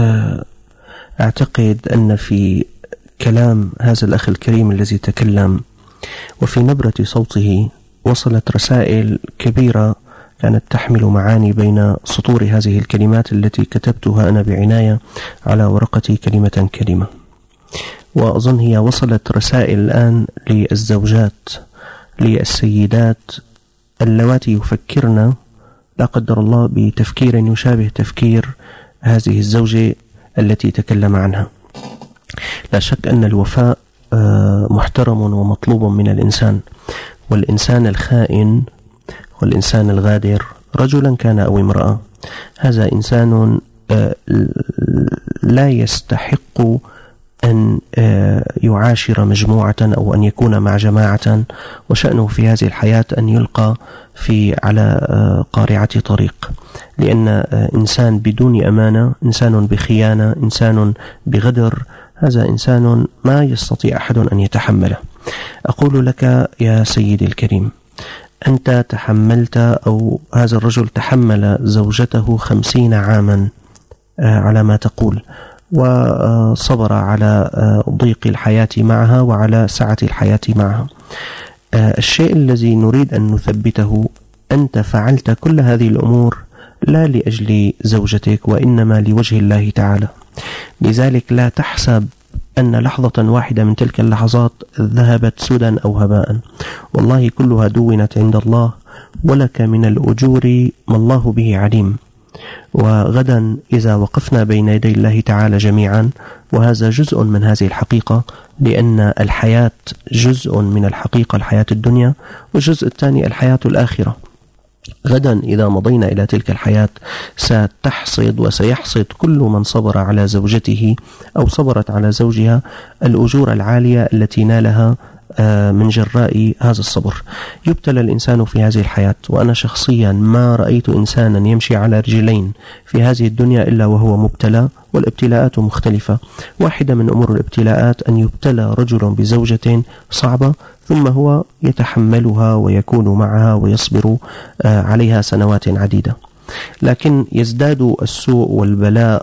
أعتقد أن في كلام هذا الأخ الكريم الذي تكلم وفي نبرة صوته وصلت رسائل كبيرة كانت تحمل معاني بين سطور هذه الكلمات التي كتبتها أنا بعناية على ورقتي كلمة كلمة. وأظن هي وصلت رسائل الآن للزوجات، للسيدات اللواتي يفكرن لا قدر الله بتفكير يشابه تفكير هذه الزوجة التي تكلم عنها. لا شك أن الوفاء محترم ومطلوب من الإنسان، والإنسان الخائن والإنسان الغادر رجلا كان أو امرأة هذا إنسان لا يستحق أن يعاشر مجموعة أو أن يكون مع جماعة، وشأنه في هذه الحياة أن يلقى على قارعة طريق، لأن إنسان بدون أمانة، إنسان بخيانة، إنسان بغدر، هذا إنسان ما يستطيع أحد أن يتحمله. أقول لك يا سيدي الكريم، أنت تحملت أو هذا الرجل تحمل زوجته 50 عاما على ما تقول، وصبر على ضيق الحياة معها وعلى سعة الحياة معها. الشيء الذي نريد أن نثبته، أنت فعلت كل هذه الأمور لا لأجل زوجتك وإنما لوجه الله تعالى، لذلك لا تحسب أن لحظة واحدة من تلك اللحظات ذهبت سدى أو هباء، والله كلها دونت عند الله، ولك من الأجور ما الله به عليم. وغدا إذا وقفنا بين يدي الله تعالى جميعا، وهذا جزء من هذه الحقيقة، لأن الحياة جزء من الحقيقة، الحياة الدنيا، والجزء الثاني الحياة الآخرة. غدا إذا مضينا إلى تلك الحياة ستحصد وسيحصد كل من صبر على زوجته أو صبرت على زوجها الأجور العالية التي نالها من جراء هذا الصبر. يبتلى الإنسان في هذه الحياة، وأنا شخصيا ما رأيت إنسانا يمشي على رجلين في هذه الدنيا إلا وهو مبتلى، والابتلاءات مختلفة. واحدة من أمور الابتلاءات أن يبتلى رجل بزوجة صعبة ثم هو يتحملها ويكون معها ويصبر عليها سنوات عديدة، لكن يزداد السوء والبلاء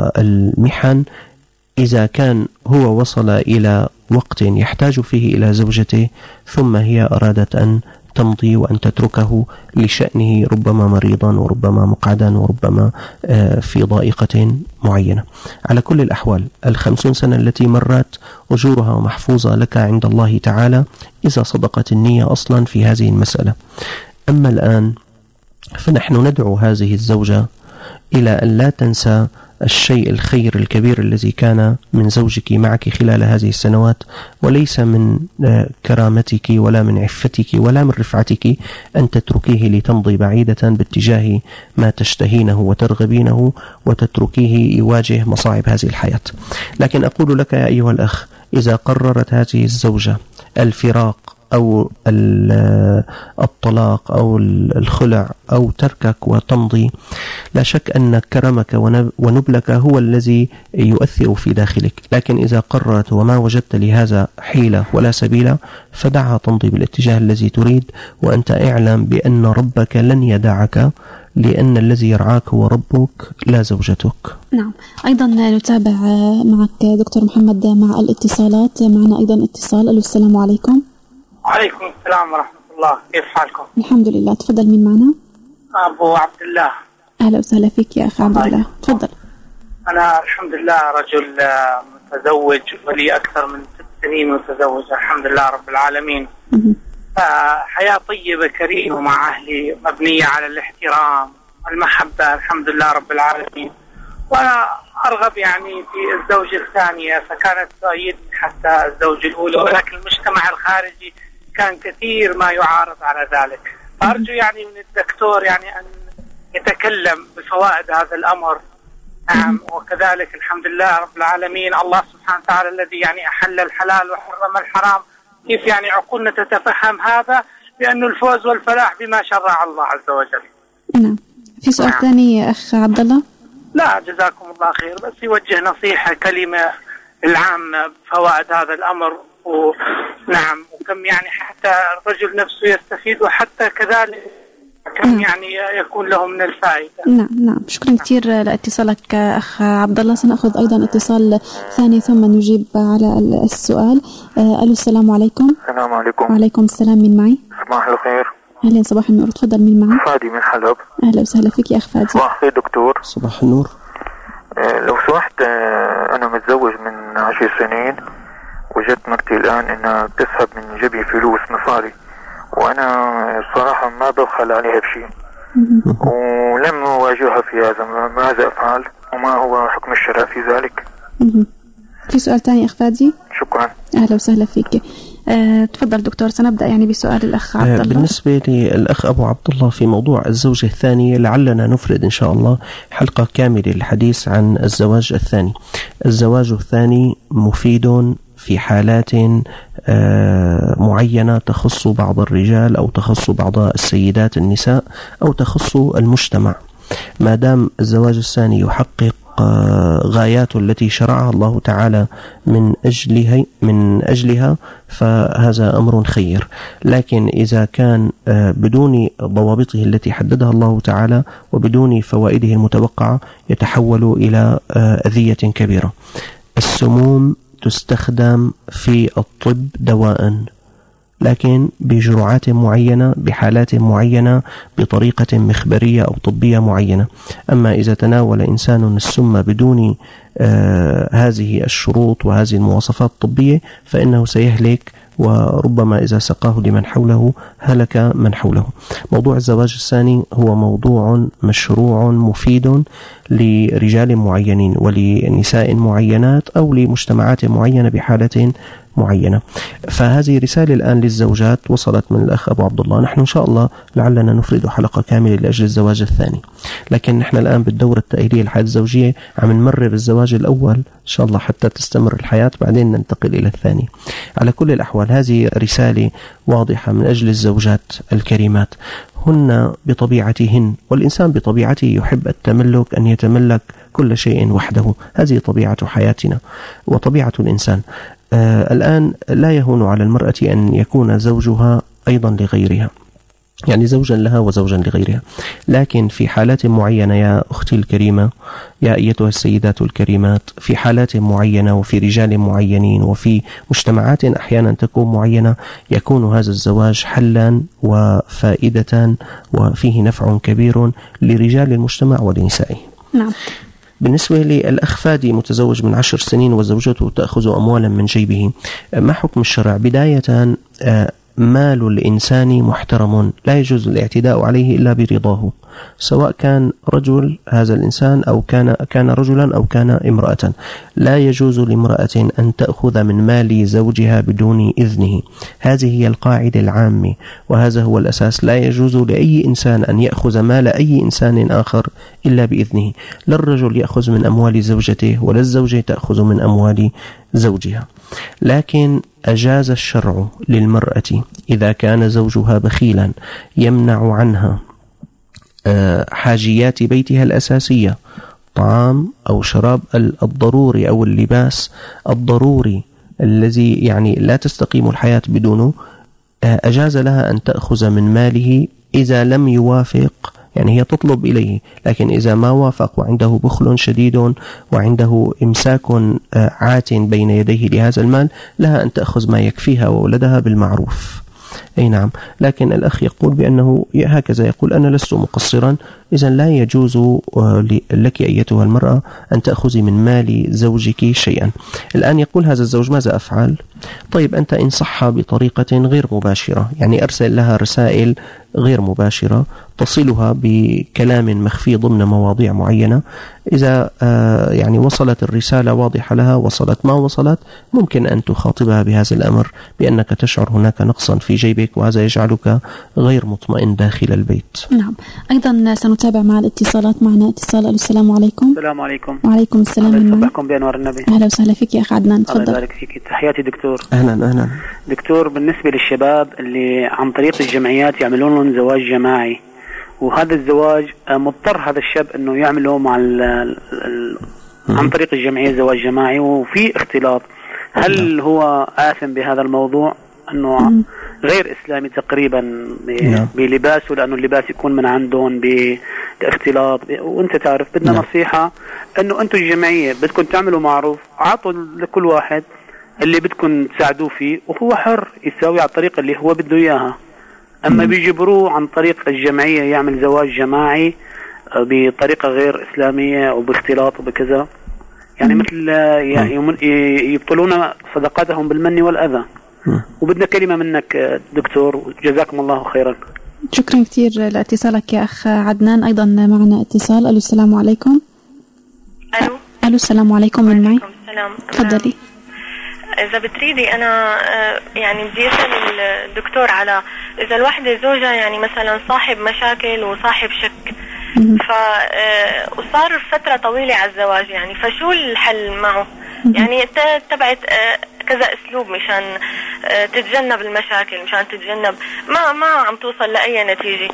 والمحن إذا كان هو وصل إلى وقت يحتاج فيه إلى زوجته ثم هي أرادت أن تمضي وأن تتركه لشأنه، ربما مريضا وربما مقعدا وربما في ضائقة معينة. على كل الأحوال 50 سنة التي مرت أجورها محفوظة لك عند الله تعالى إذا صدقت النية أصلا في هذه المسألة. أما الآن فنحن ندعو هذه الزوجة إلى أن لا تنسى الشيء الخير الكبير الذي كان من زوجك معك خلال هذه السنوات، وليس من كرامتك ولا من عفتك ولا من رفعتك أن تتركيه لتمضي بعيدة باتجاه ما تشتهينه وترغبينه وتتركيه يواجه مصاعب هذه الحياة. لكن أقول لك يا أيها الأخ، إذا قررت هذه الزوجة الفراق أو الطلاق أو الخلع أو تركك وتمضي، لا شك أن كرمك ونبلك هو الذي يؤثر في داخلك، لكن إذا قررت وما وجدت لهذا حيلة ولا سبيل فدعها تمضي بالاتجاه الذي تريد، وأنت اعلم بأن ربك لن يدعك، لأن الذي يرعاك هو ربك لا زوجتك. نعم. أيضا نتابع معك دكتور محمد مع الاتصالات. معنا أيضا اتصال. السلام عليكم. وعليكم السلام ورحمة الله، كيف حالكم؟ الحمد لله. تفضل، من معنا؟ أبو عبد الله. أهلا وسهلا فيك يا أخي عبد الله، تفضل. أنا الحمد لله رجل متزوج ولي أكثر من 6 سنين متزوج، الحمد لله رب العالمين. حياة طيبة كريمة مع أهلي مبنية على الاحترام والمحبة، الحمد لله رب العالمين. وأنا أرغب يعني في الزوجة الثانية، فكانت تؤيدني حتى الزوجة الأولى، ولكن المجتمع الخارجي كان كثير ما يعارض على ذلك. أرجو يعني من الدكتور يعني أن يتكلم بفوائد هذا الأمر. نعم. وكذلك الحمد لله رب العالمين الله سبحانه وتعالى الذي يعني أحل الحلال وحرم الحرام، كيف يعني عقولنا تتفهم هذا، لأنه الفوز والفلاح بما شرع الله عز وجل. نعم. في سؤال ثاني يا أخ عبد الله؟ لا جزاكم الله خير، بس يوجه نصيحة كلمة العامة بفوائد هذا الأمر. ونعم، وكم يعني حتى الرجل نفسه يستفيد، وحتى كذلك كم يعني يكون له من الفائدة. نعم. شكرا كثير لاتصالك أخ عبد الله. سنأخذ أيضا اتصال ثاني ثم نجيب على السؤال. السلام عليكم. السلام عليكم. وعليكم السلام. من معي؟ صباح الخير. أهلا، صباح النور. تفضل، من معي؟ فادي من حلب. أهلا وسهلا فيك يا أخ فادي. صباح الخير دكتور. صباح النور. لو سمحت، أنا متزوج من 10 سنين، وجدت مرتي الآن إنها تسحب من جيبي فلوس مصاري، وأنا صراحة ما ببخل عليها بشيء، ولم أواجهها في هذا. ماذا أفعل وما هو حكم الشرع في ذلك؟ في سؤال تاني أخ فادي؟ شكرا. أهلا وسهلا فيك. تفضل دكتور. سنبدأ يعني بسؤال الأخ عبد الله. بالنسبة للأخ أبو عبد الله في موضوع الزوجة الثانية، لعلنا نفرد إن شاء الله حلقة كاملة للحديث عن الزواج الثاني. الزواج الثاني مفيد في حالات معينة تخص بعض الرجال أو تخص بعض السيدات النساء أو تخص المجتمع، ما دام الزواج الثاني يحقق غايات التي شرعها الله تعالى من أجلها فهذا أمر خير. لكن إذا كان بدون ضوابطه التي حددها الله تعالى وبدون فوائده المتوقعة يتحول إلى أذية كبيرة. السموم تستخدم في الطب دواء، لكن بجرعات معينة بحالات معينة بطريقة مخبرية أو طبية معينة. أما إذا تناول إنسان السم بدون هذه الشروط وهذه المواصفات الطبية فإنه سيهلك، وربما إذا سقاه لمن حوله هلك من حوله. موضوع الزواج الثاني هو موضوع مشروع مفيد لرجال معينين ولنساء معينات أو لمجتمعات معينة بحالة معينة. فهذه رسالة الآن للزوجات وصلت من الأخ أبو عبد الله. نحن إن شاء الله لعلنا نفرد حلقة كاملة لأجل الزواج الثاني، لكن نحن الآن بالدورة التأهيلية للحياة الزوجية عم نمرر الزواج الأول إن شاء الله حتى تستمر الحياة، بعدين ننتقل إلى الثاني. على كل الأحوال هذه رسالة واضحة من أجل الزوجات الكريمات، هن بطبيعتهن، والإنسان بطبيعته يحب التملك، أن يتملك كل شيء وحده، هذه طبيعة حياتنا وطبيعة الإنسان. الآن لا يهون على المرأة أن يكون زوجها أيضا لغيرها، يعني زوجا لها وزوجا لغيرها، لكن في حالات معينة يا أختي الكريمة، يا أيتها السيدات الكريمات، في حالات معينة وفي رجال معينين وفي مجتمعات أحيانا تكون معينة يكون هذا الزواج حلا وفائدة وفيه نفع كبير لرجال المجتمع ولنسائه. نعم. بالنسبة للأخ فادي متزوج من 10 سنين وزوجته تأخذ أموالا من جيبه، ما حكم الشرع؟ بداية مال الإنسان محترم، لا يجوز الاعتداء عليه إلا برضاه، سواء كان رجل هذا الإنسان أو كان رجلا أو كان امرأة. لا يجوز لامرأة أن تأخذ من مال زوجها بدون إذنه، هذه هي القاعدة العامة وهذا هو الأساس. لا يجوز لأي إنسان أن يأخذ مال أي إنسان آخر إلا بإذنه. لا الرجل يأخذ من أموال زوجته ولا الزوجة تأخذ من أموال زوجها. لكن أجاز الشرع للمرأة إذا كان زوجها بخيلا يمنع عنها حاجيات بيتها الأساسية، طعام أو شراب الضروري أو اللباس الضروري الذي يعني لا تستقيم الحياة بدونه، أجاز لها أن تأخذ من ماله إذا لم يوافق، يعني هي تطلب إليه، لكن إذا ما وافق وعنده بخل شديد وعنده إمساك عات بين يديه لهذا المال لها أن تأخذ ما يكفيها وولدها بالمعروف. أي نعم. لكن الأخ يقول بأنه هكذا يقول: أنا لست مقصرا، إذن لا يجوز لك أيتها المرأة أن تأخذي من مال زوجك شيئا. الآن يقول هذا الزوج: ماذا أفعل؟ طيب أنت إن صح بطريقة غير مباشرة، يعني أرسل لها رسائل غير مباشرة تصلها بكلام مخفي ضمن مواضيع معينة. إذا يعني وصلت الرسالة واضحة لها وصلت، ما وصلت ممكن أن تخاطبها بهذا الأمر بأنك تشعر هناك نقصا في جيبك وهذا يجعلك غير مطمئن داخل البيت. نعم. أيضا سنتابع مع الاتصالات. معنا اتصال. السلام عليكم. السلام عليكم. وعليكم السلام. الله يصبحكم بأنوار النبي. أهلا وسهلا فيك يا أخ عدنان، تفضل. الله يبارك فيك. تحياتي دكتور. أهلا. دكتور، بالنسبة للشباب اللي عن طريق الجمعيات يعملون لهم زواج جماعي، وهذا الزواج مضطر هذا الشاب انه يعمله مع عن طريق الجمعية زواج جماعي وفي اختلاط، هل هو آثم بهذا الموضوع انه غير اسلامي تقريبا بلباسه، لانه اللباس يكون من عندهم بالاختلاط؟ وانت تعرف بدنا نصيحة انه انتم الجمعية بدكم تعملوا معروف، عطوا لكل واحد اللي بدكم تساعدوه فيه وهو حر يساوي على الطريقة اللي هو بده اياها. أما بيجبروه عن طريق الجمعية يعمل زواج جماعي بطريقة غير إسلامية وباختلاط وبكذا، يعني مثل يبطلون صدقاتهم بالمن والأذى. وبدنا كلمة منك دكتور، جزاكم الله خيرا. شكرا كثير لاتصالك يا أخ عدنان. أيضا معنا اتصال. السلام عليكم. ألو السلام عليكم. من معي؟ السلام. تفضلي. إذا بتريدي أنا يعني بدي أسأل الدكتور على إذا الوحدة زوجها يعني مثلا صاحب مشاكل وصاحب شك، وصار فترة طويلة على الزواج يعني، فشو الحل معه؟ يعني تبعت كذا أسلوب مشان تتجنب المشاكل، مشان تتجنب ما عم توصل لأي نتيجة.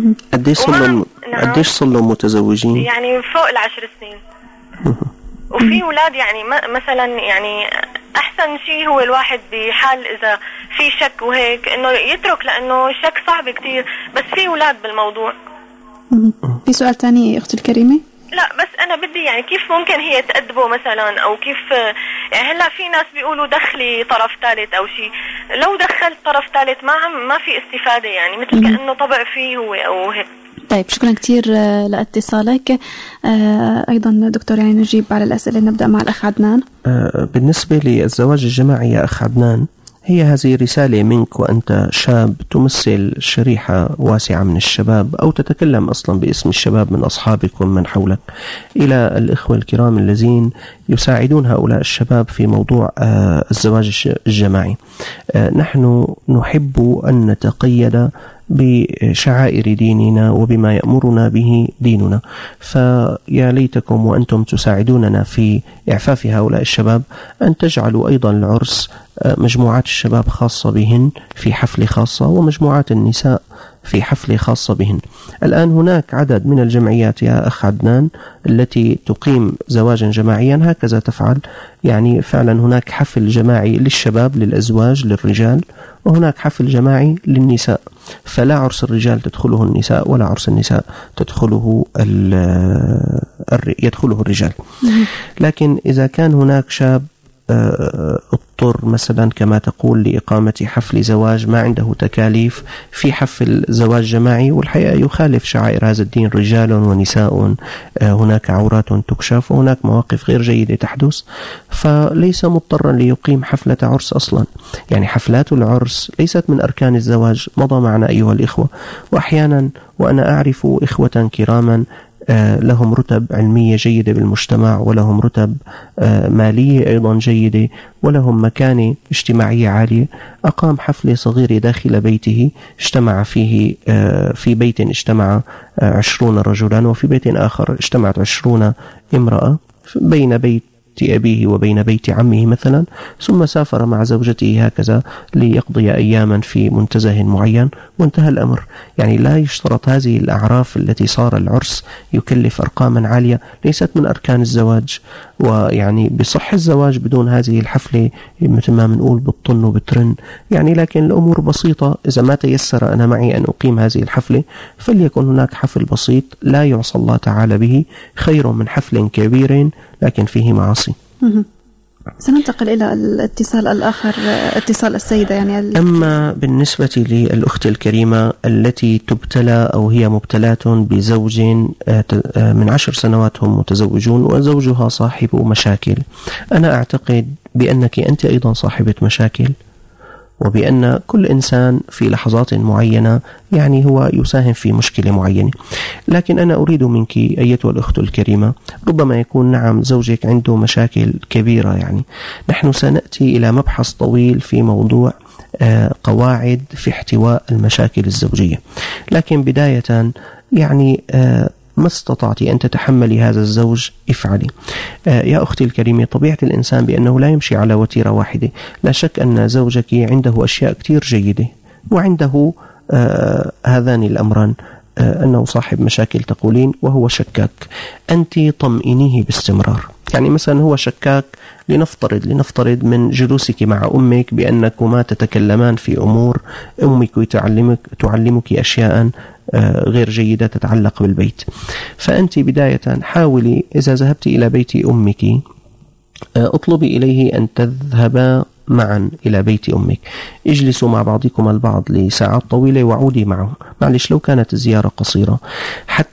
قديش صار لهم متزوجين؟ يعني فوق 10 سنين. وفي أولاد يعني مثلا يعني أحسن شيء هو الواحد بحال إذا في شك وهيك إنه يترك، لأنه الشك صعب كتير، بس في أولاد بالموضوع. في سؤال تاني أختي الكريمة؟ لا بس أنا بدي يعني كيف ممكن هي تأدبه مثلا، أو كيف يعني هلا في ناس بيقولوا دخلي طرف ثالث أو شيء، لو دخلت طرف ثالث ما في استفادة يعني، مثل كأنه طبع فيه هو أو هيك. طيب شكرا كثير لاتصالك. أيضا دكتور يعني نجيب على الأسئلة. نبدأ مع الأخ عدنان. بالنسبة للزواج الجماعي يا أخ عدنان، هي هذه رسالة منك وأنت شاب تمثل شريحة واسعة من الشباب، أو تتكلم أصلا باسم الشباب من أصحابك ومن حولك، إلى الإخوة الكرام الذين يساعدون هؤلاء الشباب في موضوع الزواج الجماعي. نحن نحب أن نتقيد بشعائر ديننا وبما يأمرنا به ديننا، فيا ليتكم وأنتم تساعدوننا في إعفاف هؤلاء الشباب أن تجعلوا أيضا العرس مجموعات الشباب خاصة بهن في حفل خاصة، ومجموعات النساء في حفل خاصة بهن. الآن هناك عدد من الجمعيات يا أخ عدنان التي تقيم زواجا جماعيا هكذا تفعل، يعني فعلا هناك حفل جماعي للشباب للأزواج للرجال، وهناك حفل جماعي للنساء، فلا عرس الرجال تدخله النساء ولا عرس النساء يدخله الرجال. لكن إذا كان هناك شاب اضطر مثلا كما تقول لإقامة حفل زواج ما عنده تكاليف في حفل زواج جماعي، والحقيقة يخالف شعائر هذا الدين، رجال ونساء، هناك عورات تكشف وهناك مواقف غير جيدة تحدث، فليس مضطرا ليقيم حفلة عرس أصلا. يعني حفلات العرس ليست من أركان الزواج، مضى معنا أيها الإخوة. وأحيانا وأنا أعرف إخوة كراما لهم رتب علمية جيدة بالمجتمع، ولهم رتب مالية أيضا جيدة، ولهم مكانة اجتماعية عالية، أقام حفلة صغيرة داخل بيته اجتمع فيه في بيت اجتمع 20 رجلا، وفي بيت آخر اجتمعت 20 امرأة بين بيت أبيه وبين بيت عمه مثلا، ثم سافر مع زوجته هكذا ليقضي أياما في منتزه معين وانتهى الأمر. يعني لا يشترط هذه الأعراف التي صار العرس يكلف أرقاما عالية، ليست من أركان الزواج. ويعني بصح الزواج بدون هذه الحفلة مثل ما بنقول بالطن وبترن يعني، لكن الأمور بسيطة. إذا ما تيسر أنا معي أن أقيم هذه الحفلة فليكن هناك حفل بسيط لا يعصى الله تعالى به، خير من حفل كبير لكن فيه معاصي. سننتقل إلى الاتصال الآخر، اتصال السيدة يعني أما بالنسبة للأخت الكريمة التي تبتلى أو هي مبتلاة بزوج من 10 سنوات هم متزوجون وزوجها صاحب مشاكل، أنا أعتقد بأنك أنت أيضا صاحبة مشاكل، وبأن كل إنسان في لحظات معينة يعني هو يساهم في مشكلة معينة. لكن أنا أريد منك أيتها الأخت الكريمة، ربما يكون نعم زوجك عنده مشاكل كبيرة، يعني نحن سنأتي إلى مبحث طويل في موضوع قواعد في احتواء المشاكل الزوجية. لكن بداية يعني ما استطعت أن تتحملي هذا الزوج افعلي. يا أختي الكريمة، طبيعة الإنسان بأنه لا يمشي على وتيرة واحدة. لا شك أن زوجك عنده أشياء كتير جيدة، وعنده هذان الأمران، أنه صاحب مشاكل تقولين وهو شكاك. أنت طمئنيه باستمرار. يعني مثلا هو شكاك، لنفترض من جلوسك مع أمك بأنكما تتكلمان في أمور، أمك تعلمك أشياء غير جيدة تتعلق بالبيت. فأنت بداية حاولي إذا ذهبت إلى بيت أمك اطلبي إليه أن تذهبا معا إلى بيت أمك، اجلسوا مع بعضكم البعض لساعات طويلة وعودي معه، معلش لو كانت الزيارة قصيرة، حتى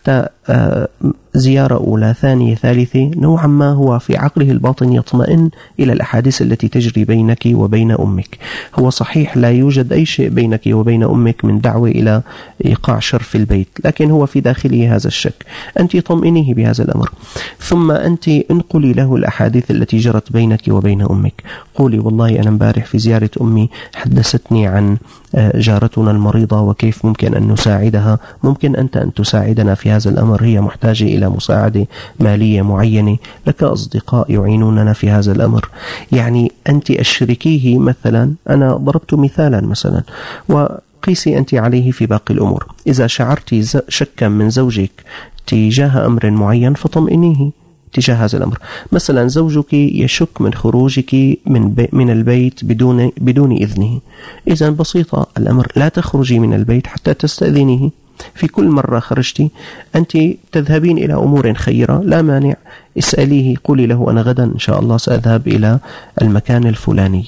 زيارة أولى ثانية ثالثة نوعا ما هو في عقله الباطن يطمئن إلى الأحاديث التي تجري بينك وبين أمك. هو صحيح لا يوجد أي شيء بينك وبين أمك من دعوة إلى إيقاع شر في البيت، لكن هو في داخله هذا الشك. أنت طمئنيه بهذا الأمر، ثم أنت انقلي له الأحاديث التي جرت بينك وبين أمك. قولي والله أنا امبارح في زيارة أمي حدثتني عن جارتنا المريضة وكيف ممكن أن نساعدها، ممكن أنت أن تساعدنا في هذا الأمر، هي محتاجة إلى مساعدة مالية معينة، لك أصدقاء يعينوننا في هذا الأمر. يعني أنت أشركيه. مثلا أنا ضربت مثالا مثلا، وقيسي أنت عليه في باقي الأمور. إذا شعرت شكا من زوجك تجاه أمر معين فطمئنيه تجاه هذا الأمر. مثلا زوجك يشك من خروجك من البيت بدون إذنه، إذا بسيطة الأمر، لا تخرجي من البيت حتى تستأذنيه. في كل مرة خرجتي أنت تذهبين إلى أمور خيرة لا مانع، اسأليه، قولي له أنا غدا إن شاء الله سأذهب إلى المكان الفلاني،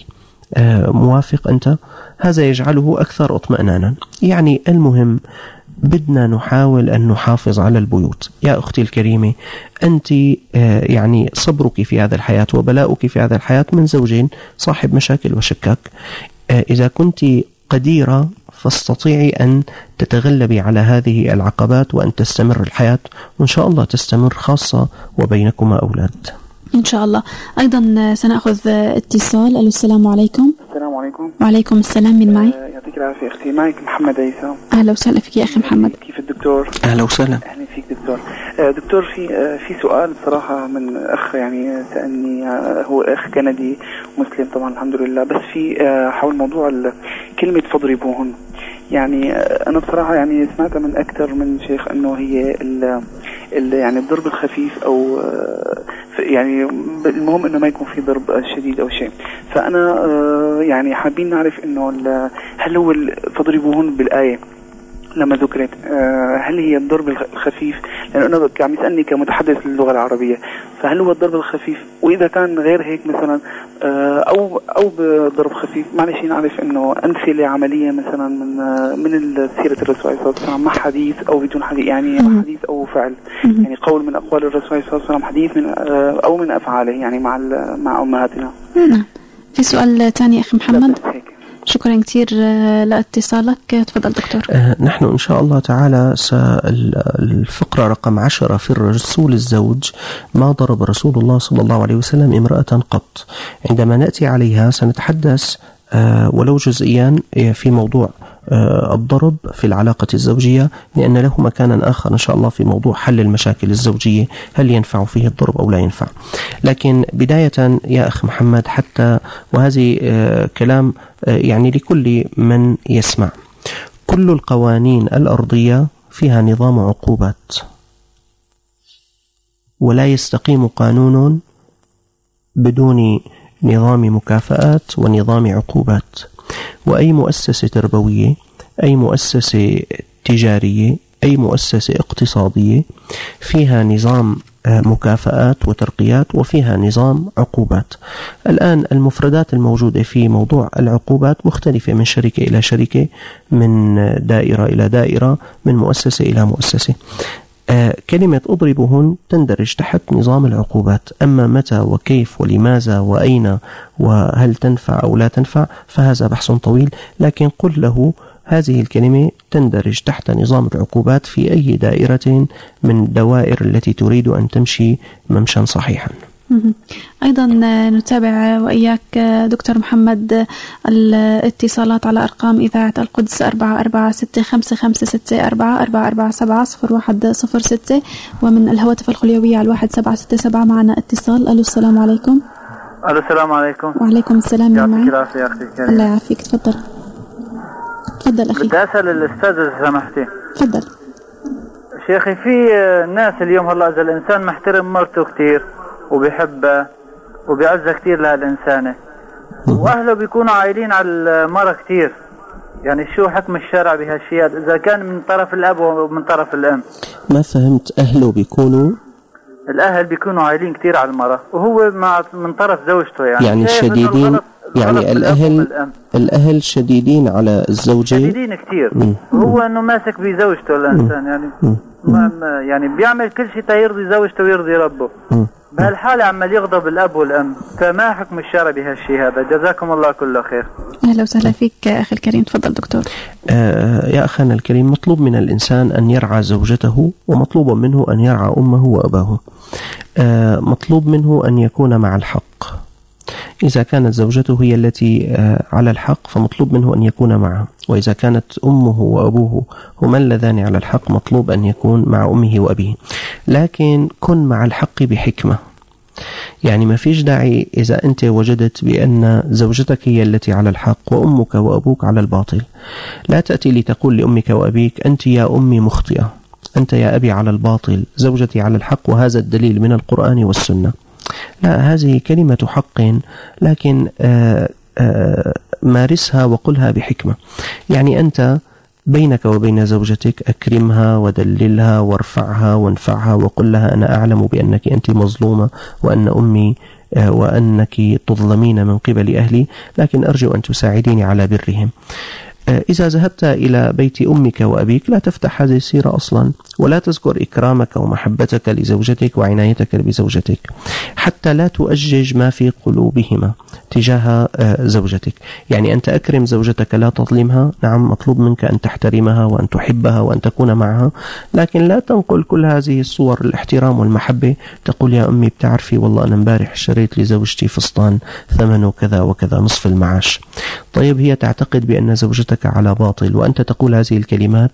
موافق أنت؟ هذا يجعله أكثر اطمئنانا. يعني المهم بدنا نحاول أن نحافظ على البيوت. يا أختي الكريمة، أنت يعني صبرك في هذا الحياة وبلاؤك في هذا الحياة من زوجين صاحب مشاكل وشكاك. إذا كنت قديرة فاستطيعي أن تتغلبي على هذه العقبات وأن تستمر الحياة، وإن شاء الله تستمر، خاصة وبينكما أولاد إن شاء الله. أيضا سنأخذ اتصال. السلام عليكم. السلام عليكم. وعليكم السلام. من معي؟ يعطيك العافية أختي، معك محمد عيسى. أهلا وسهلا فيك يا أخي محمد. كيف الدكتور؟ أهلا وسهلا. أهلا فيك دكتور. دكتور في سؤال بصراحة من أخ يعني سألني، هو أخ كندي مسلم طبعا الحمد لله، بس في حول موضوع كلمة فاضربوهن. يعني أنا بصراحة يعني سمعت من أكثر من شيخ أنه هي يعني الضرب الخفيف أو يعني المهم أنه ما يكون في ضرب شديد أو شيء. فأنا يعني حابين نعرف أنه هل هو فاضربوهن بالآية لما ذكرت هل هي الضرب الخفيف؟ لأنه أنا عم يسألني كمتحدث للغة العربية، فهل هو الضرب الخفيف؟ وإذا كان غير هيك مثلا أو بضرب خفيف، معلش نعرف إنه أمثلة عملية مثلا من سيرة الرسول صلى الله عليه وسلم، مع حديث أو بدون حديث، يعني مع حديث أو فعل، يعني قول من أقوال الرسول صلى الله عليه وسلم، حديث من أو من أفعاله، يعني مع أمهاتنا. في سؤال ثاني أخي محمد؟ شكرا كثير لاتصالك. تفضل دكتور. نحن إن شاء الله تعالى الفقرة رقم 10 في الرسول الزوج، ما ضرب رسول الله صلى الله عليه وسلم امرأة قط. عندما نأتي عليها سنتحدث ولو جزئيا في موضوع الضرب في العلاقة الزوجية، لأن له مكانا آخر إن شاء الله في موضوع حل المشاكل الزوجية، هل ينفع فيه الضرب أو لا ينفع. لكن بداية يا أخ محمد، حتى وهذه كلام يعني لكل من يسمع، كل القوانين الأرضية فيها نظام عقوبات، ولا يستقيم قانون بدون نظام مكافآت ونظام عقوبات. وأي مؤسسة تربوية، أي مؤسسة تجارية، أي مؤسسة اقتصادية فيها نظام مكافآت وترقيات وفيها نظام عقوبات. الآن المفردات الموجودة في موضوع العقوبات مختلفة من شركة إلى شركة، من دائرة إلى دائرة، من مؤسسة إلى مؤسسة. كلمة أضربهن تندرج تحت نظام العقوبات. أما متى وكيف ولماذا وأين وهل تنفع أو لا تنفع فهذا بحث طويل، لكن قل له هذه الكلمة تندرج تحت نظام العقوبات في أي دائرة من دوائر التي تريد أن تمشي ممشا صحيحا. أيضا نتابع وإياك دكتور محمد الاتصالات على أرقام إذاعة القدس 44655444700106، ومن الهواتف الخليوية على 1767 معنا اتصال. ألو السلام عليكم. ألو السلام عليكم. وعليكم السلام. يعطيك العافية يا أختي الكريمة. الله يعافيك. تفضل أخي. بدي أسأل الأستاذ إذا سمحتي. تفضل شيخي. في ناس اليوم هلا إذا الإنسان محترم مرته كتير وبيحبها وبيعزها كتير لها الإنسانة، وأهله بيكونوا عايلين على المرة كتير، يعني شو حكم الشرع بهالشيء إذا كان من طرف الأب ومن طرف الأم؟ ما فهمت. أهله بيكونوا، الأهل بيكونوا عايلين كتير على المرة وهو من طرف زوجته، يعني شديدين، يعني الأهل شديدين على الزوجة، شديدين كتير، وهو أنه ماسك بزوجته الإنسان يعني يعني بيعمل كل شيء تيرضي زوجته ويرضي ربه. بهالحالة عمال يغضب الأب والأم، فما حكم الشرع بهالشيء هذا؟ جزاكم الله كل خير. أهلا وسهلا فيك أخي الكريم، تفضل دكتور. يا أخانا الكريم، مطلوب من الإنسان أن يرعى زوجته، ومطلوب منه أن يرعى أمه وأباه. مطلوب منه أن يكون مع الحق. إذا كانت زوجته هي التي على الحق فمطلوب منه أن يكون معها، وإذا كانت أمه وأبوه هما اللذان على الحق مطلوب أن يكون مع أمه وأبيه. لكن كن مع الحق بحكمة، يعني ما فيش داعي إذا أنت وجدت بأن زوجتك هي التي على الحق وأمك وأبوك على الباطل، لا تأتي لتقول لأمك وأبيك أنت يا أمي مخطئة، أنت يا أبي على الباطل، زوجتي على الحق وهذا الدليل من القرآن والسنة. لا، هذه كلمة حق، لكن مارسها وقلها بحكمة. يعني أنت بينك وبين زوجتك أكرمها ودللها وارفعها وانفعها وقل لها أنا أعلم بأنك أنت مظلومة وأن أمي وأنك تظلمين من قبل أهلي، لكن أرجو أن تساعديني على برهم. إذا ذهبت إلى بيت أمك وأبيك لا تفتح هذه السيرة أصلا، ولا تذكر إكرامك ومحبتك لزوجتك وعنايتك بزوجتك، حتى لا تؤجج ما في قلوبهما تجاه زوجتك. يعني أنت أكرم زوجتك، لا تظلمها. نعم، مطلوب منك أن تحترمها وأن تحبها وأن تكون معها، لكن لا تنقل كل هذه الصور الاحترام والمحبة، تقول يا أمي بتعرفي والله أنا امبارح اشتريت لزوجتي فستان ثمنه كذا وكذا نصف المعاش. طيب، هي تعتقد بأن زوجتك على باطل وأنت تقول هذه الكلمات،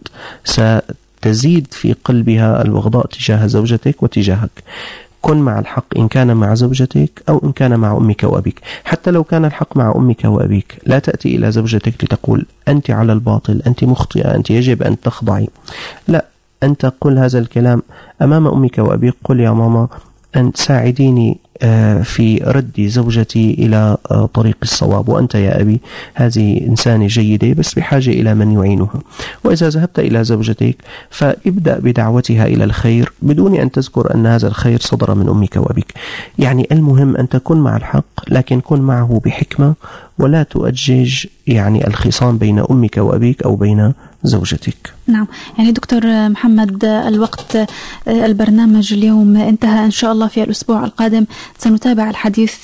ستزيد في قلبها البغضاء تجاه زوجتك وتجاهك. كن مع الحق إن كان مع زوجتك أو إن كان مع أمك وأبيك. حتى لو كان الحق مع أمك وأبيك لا تأتي إلى زوجتك لتقول أنت على الباطل، أنت مخطئة، أنت يجب أن تخضعي. لا، أنت قل هذا الكلام أمام أمك وأبيك. قل يا ماما أن تساعديني في رد زوجتي إلى طريق الصواب، وأنت يا أبي هذه إنسانة جيدة بس بحاجة إلى من يعينها. وإذا ذهبت إلى زوجتك فابدأ بدعوتها إلى الخير بدون أن تذكر أن هذا الخير صدر من أمك وأبيك. يعني المهم أن تكون مع الحق، لكن كن معه بحكمة، ولا تؤجج يعني الخصام بين أمك وأبيك أو بين زوجتك. نعم، يعني دكتور محمد، الوقت البرنامج اليوم انتهى. إن شاء الله في الأسبوع القادم سنتابع الحديث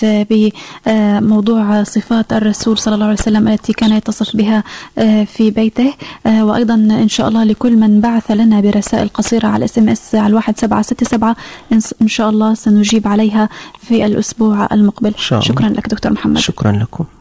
بموضوع صفات الرسول صلى الله عليه وسلم التي كان يتصف بها في بيته، وأيضا إن شاء الله لكل من بعث لنا برسائل قصيرة على SMS على 1767 إن شاء الله سنجيب عليها في الأسبوع المقبل. شكرا لك دكتور محمد. شكرا لكم.